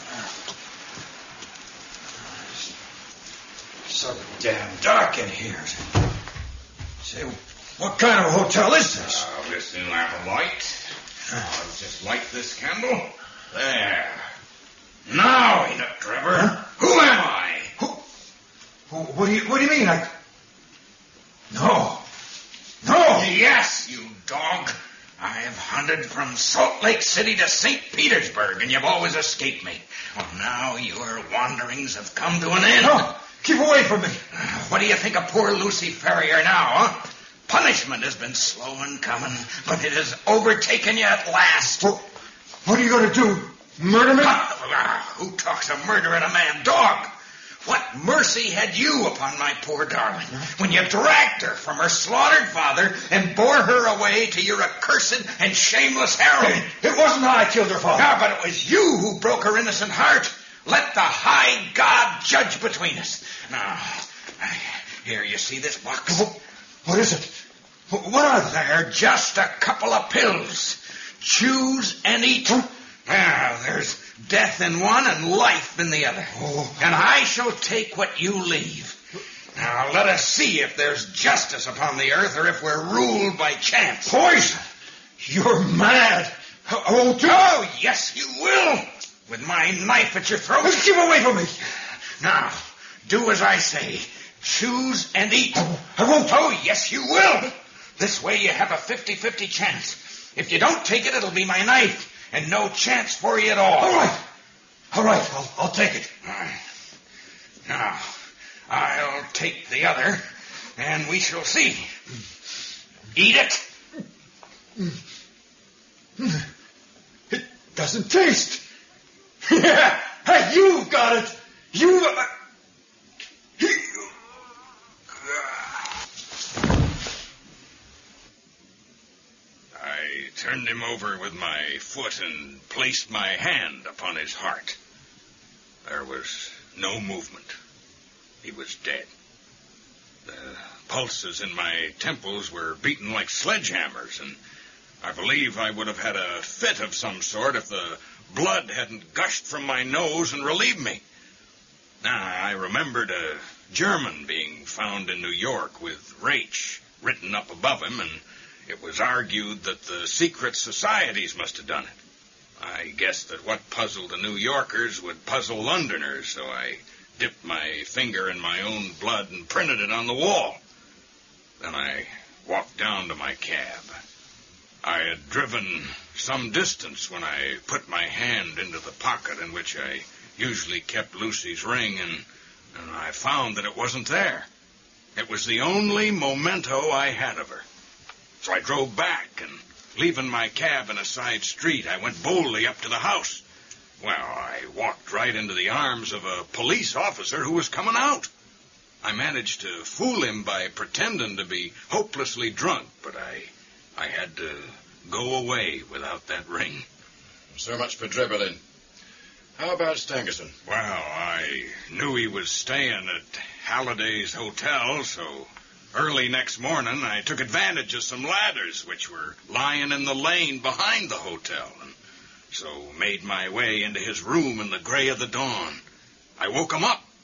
It's so damn dark in here. Say, what kind of hotel is this? Uh, this will have a light. I'll just light this candle. There. Now, ain't it, Drebber? Huh? Who am I? Who? What do you, what do you mean? I... No. No! Yes, you dog. I've hunted from Salt Lake City to Saint Petersburg, and you've always escaped me. Well, now your wanderings have come to an end. No! Keep away from me! What do you think of poor Lucy Ferrier now, huh? Punishment has been slow in coming, but it has overtaken you at last. Well, what are you going to do? Murder me? Who talks of murdering a man? Dog! What mercy had you upon my poor darling when you dragged her from her slaughtered father and bore her away to your accursed and shameless harem? It wasn't I killed her father. No, but it was you who broke her innocent heart. Let the high God judge between us. Now, here, you see this box? What is it? What are they? They're just a couple of pills. Choose and eat. Huh? Now, there's death in one and life in the other. Oh. And I shall take what you leave. Now, let us see if there's justice upon the earth or if we're ruled by chance. Poison! You're mad. I won't do it. Oh, yes, you will. With my knife at your throat. Keep away from me. Now, do as I say. Choose and eat. Oh, I won't. Oh, yes, you will. This way you have a fifty-fifty chance. If you don't take it, it'll be my knife. And no chance for you at all. All right. All right, I'll, I'll take it. All right. Now, I'll take the other, and we shall see. Eat it. It doesn't taste. Yeah, hey, you got it. You... Uh, I turned him over with my foot and placed my hand upon his heart. There was no movement. He was dead. The pulses in my temples were beating like sledgehammers, and I believe I would have had a fit of some sort if the blood hadn't gushed from my nose and relieved me. Now, I remembered a German being found in New York with Rach written up above him, and it was argued that the secret societies must have done it. I guessed that what puzzled the New Yorkers would puzzle Londoners, so I dipped my finger in my own blood and printed it on the wall. Then I walked down to my cab. I had driven some distance when I put my hand into the pocket in which I usually kept Lucy's ring, and, and I found that it wasn't there. It was the only memento I had of her. So I drove back, and leaving my cab in a side street, I went boldly up to the house. Well, I walked right into the arms of a police officer who was coming out. I managed to fool him by pretending to be hopelessly drunk, but I I had to go away without that ring. So much for Drebber, then. How about Stangerson? Well, I knew he was staying at Halliday's Hotel, so early next morning I took advantage of some ladders which were lying in the lane behind the hotel, and so made my way into his room in the gray of the dawn. I woke him up,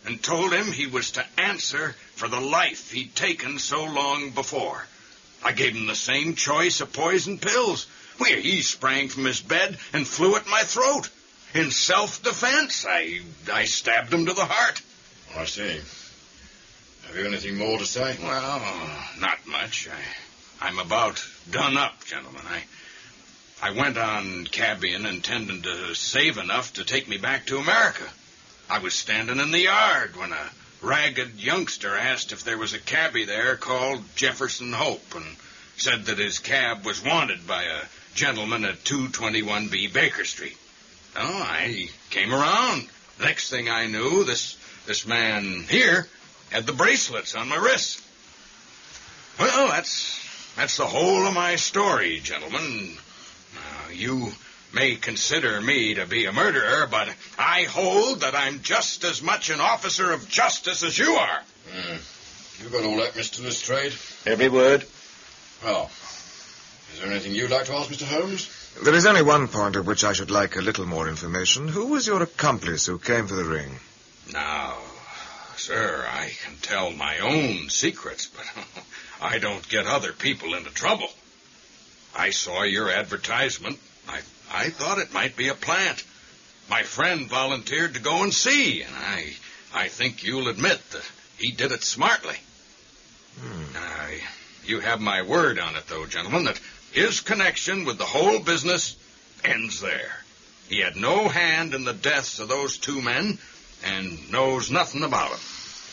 and told him he was to answer for the life he'd taken so long before. I gave him the same choice of poison pills. Well, he sprang from his bed and flew at my throat. In self-defense, I, I stabbed him to the heart. I see. Have you anything more to say? Well, not much. I, I'm about done up, gentlemen. I I went on cabbying intending to save enough to take me back to America. I was standing in the yard when a ragged youngster asked if there was a cabbie there called Jefferson Hope and said that his cab was wanted by a gentleman at two twenty-one B Baker Street. Oh, I came around. Next thing I knew, this this man here had the bracelets on my wrists. Well, that's that's the whole of my story, gentlemen. Now, you may consider me to be a murderer, but I hold that I'm just as much an officer of justice as you are. Mm. You got all that, Mister Lestrade? Every word. Well, is there anything you'd like to ask, Mister Holmes? There is only one point of which I should like a little more information. Who was your accomplice who came for the ring? Now, sir, I can tell my own secrets, but I don't get other people into trouble. I saw your advertisement. I I thought it might be a plant. My friend volunteered to go and see, and I I think you'll admit that he did it smartly. Hmm. I, you have my word on it, though, gentlemen, that his connection with the whole business ends there. He had no hand in the deaths of those two men and knows nothing about them.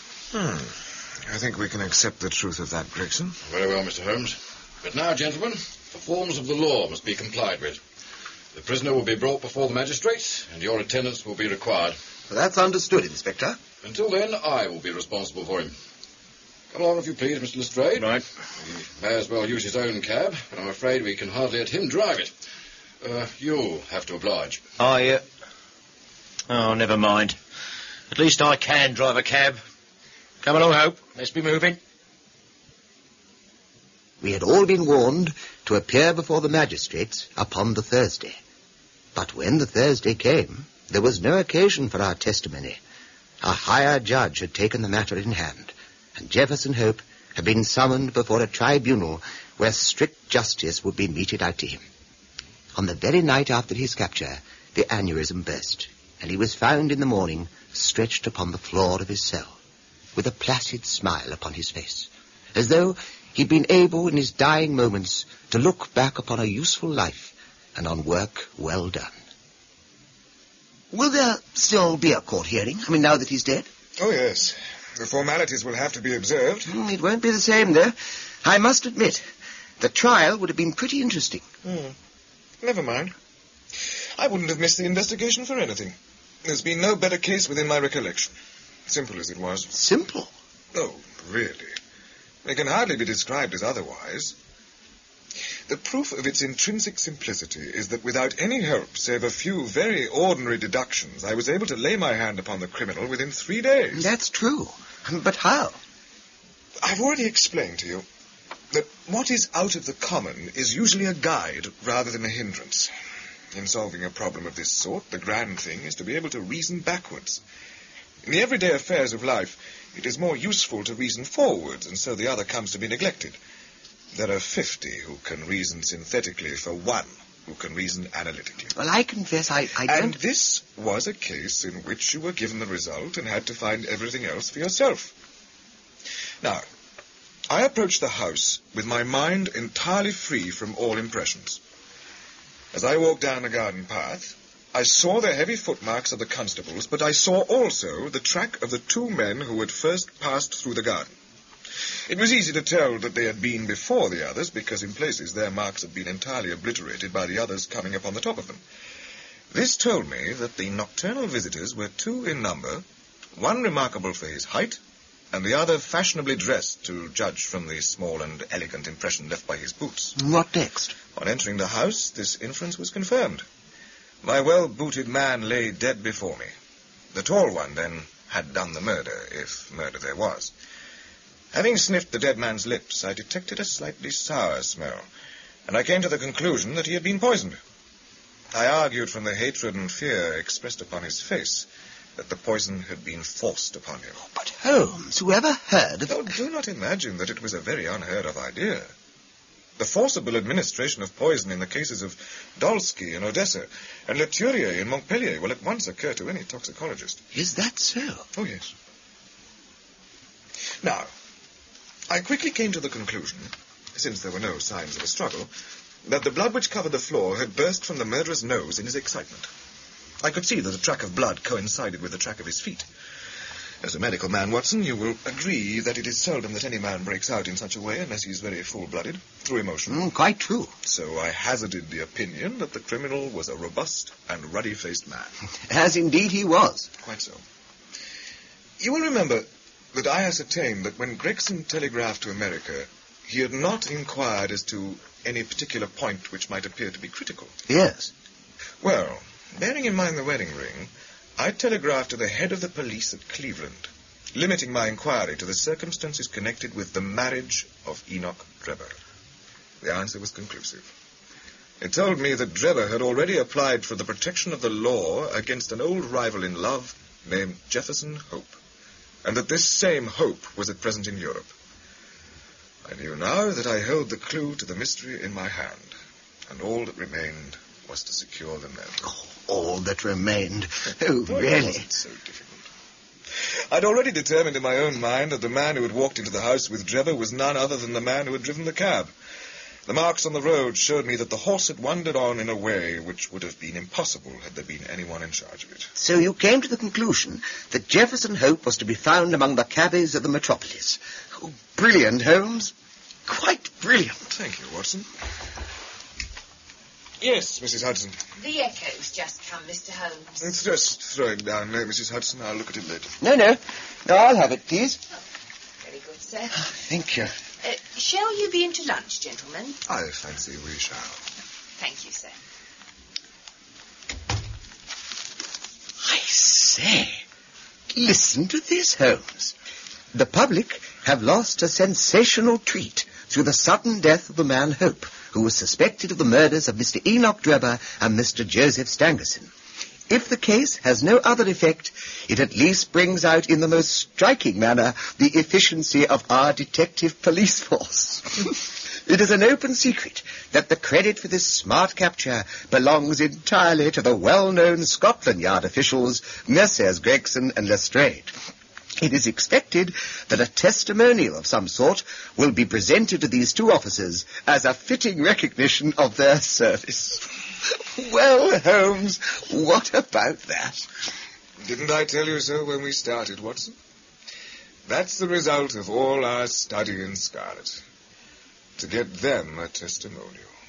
Hmm. I think we can accept the truth of that, Gregson. Very well, Mister Holmes. But now, gentlemen, the forms of the law must be complied with. The prisoner will be brought before the magistrates, and your attendance will be required. Well, that's understood, Inspector. Until then, I will be responsible for him. Come along, if you please, Mister Lestrade. Right. He may as well use his own cab, but I'm afraid we can hardly let him drive it. Uh, you'll have to oblige. I, uh... Oh, never mind. At least I can drive a cab. Come along, Hope. Let's be moving. We had all been warned to appear before the magistrates upon the Thursday. But when the Thursday came, there was no occasion for our testimony. A higher judge had taken the matter in hand, and Jefferson Hope had been summoned before a tribunal where strict justice would be meted out to him. On the very night after his capture, the aneurysm burst, and he was found in the morning stretched upon the floor of his cell, with a placid smile upon his face, as though he'd been able in his dying moments to look back upon a useful life and on work well done. Will there still be a court hearing? I mean, now that he's dead? Oh, yes. The formalities will have to be observed. Mm, it won't be the same, though. I must admit, the trial would have been pretty interesting. Hmm. Never mind. I wouldn't have missed the investigation for anything. There's been no better case within my recollection. Simple as it was. Simple? Oh, really. It can hardly be described as otherwise. The proof of its intrinsic simplicity is that without any help, save a few very ordinary deductions, I was able to lay my hand upon the criminal within three days. That's true. But how? I've already explained to you that what is out of the common is usually a guide rather than a hindrance. In solving a problem of this sort, the grand thing is to be able to reason backwards. In the everyday affairs of life, it is more useful to reason forwards, and so the other comes to be neglected. There are fifty who can reason synthetically for one who can reason analytically. Well, I confess I, I don't... And this was a case in which you were given the result and had to find everything else for yourself. Now, I approached the house with my mind entirely free from all impressions. As I walked down the garden path, I saw the heavy footmarks of the constables, but I saw also the track of the two men who had first passed through the garden. It was easy to tell that they had been before the others, because in places their marks had been entirely obliterated by the others coming upon the top of them. This told me that the nocturnal visitors were two in number, one remarkable for his height, and the other fashionably dressed, to judge from the small and elegant impression left by his boots. What next? On entering the house, this inference was confirmed. My well-booted man lay dead before me. The tall one, then, had done the murder, if murder there was. Having sniffed the dead man's lips, I detected a slightly sour smell, and I came to the conclusion that he had been poisoned. I argued from the hatred and fear expressed upon his face that the poison had been forced upon him. But Holmes, whoever heard of... Oh, do not imagine that it was a very unheard of idea. The forcible administration of poison in the cases of Dolsky in Odessa and Le Turier in Montpellier will at once occur to any toxicologist. Is that so? Oh, yes. Now, I quickly came to the conclusion, since there were no signs of a struggle, that the blood which covered the floor had burst from the murderer's nose in his excitement. I could see that the track of blood coincided with the track of his feet. As a medical man, Watson, you will agree that it is seldom that any man breaks out in such a way unless he is very full-blooded, through emotion. Mm, quite true. So I hazarded the opinion that the criminal was a robust and ruddy-faced man. As indeed he was. Quite so. You will remember that I ascertained that when Gregson telegraphed to America, he had not inquired as to any particular point which might appear to be critical. Yes. Well, bearing in mind the wedding ring, I telegraphed to the head of the police at Cleveland, limiting my inquiry to the circumstances connected with the marriage of Enoch Drebber. The answer was conclusive. It told me that Drebber had already applied for the protection of the law against an old rival in love named Jefferson Hope, and that this same Hope was at present in Europe. I knew now that I held the clue to the mystery in my hand, and all that remained was to secure the men. Oh, all that remained? Oh, well, really? It wasn't so difficult. I'd already determined in my own mind that the man who had walked into the house with Drebber was none other than the man who had driven the cab. The marks on the road showed me that the horse had wandered on in a way which would have been impossible had there been anyone in charge of it. So you came to the conclusion that Jefferson Hope was to be found among the cabbies of the metropolis. Oh, brilliant, Holmes. Quite brilliant. Thank you, Watson. Yes, Missus Hudson. The echo's just come, Mister Holmes. Let's just throw it down there, Missus Hudson. I'll look at it later. No, no. No, I'll have it, please. Oh, very good, sir. Thank you. Uh, shall you be in to lunch, gentlemen? I fancy we shall. Thank you, sir. I say, listen to this, Holmes. The public have lost a sensational treat through the sudden death of the man Hope, who was suspected of the murders of Mister Enoch Drebber and Mister Joseph Stangerson. If the case has no other effect, it at least brings out in the most striking manner the efficiency of our detective police force. It is an open secret that the credit for this smart capture belongs entirely to the well-known Scotland Yard officials, Messrs. Gregson and Lestrade. It is expected that a testimonial of some sort will be presented to these two officers as a fitting recognition of their service. Well, Holmes, what about that? Didn't I tell you so when we started, Watson? That's the result of all our study in Scarlet. To get them a testimonial.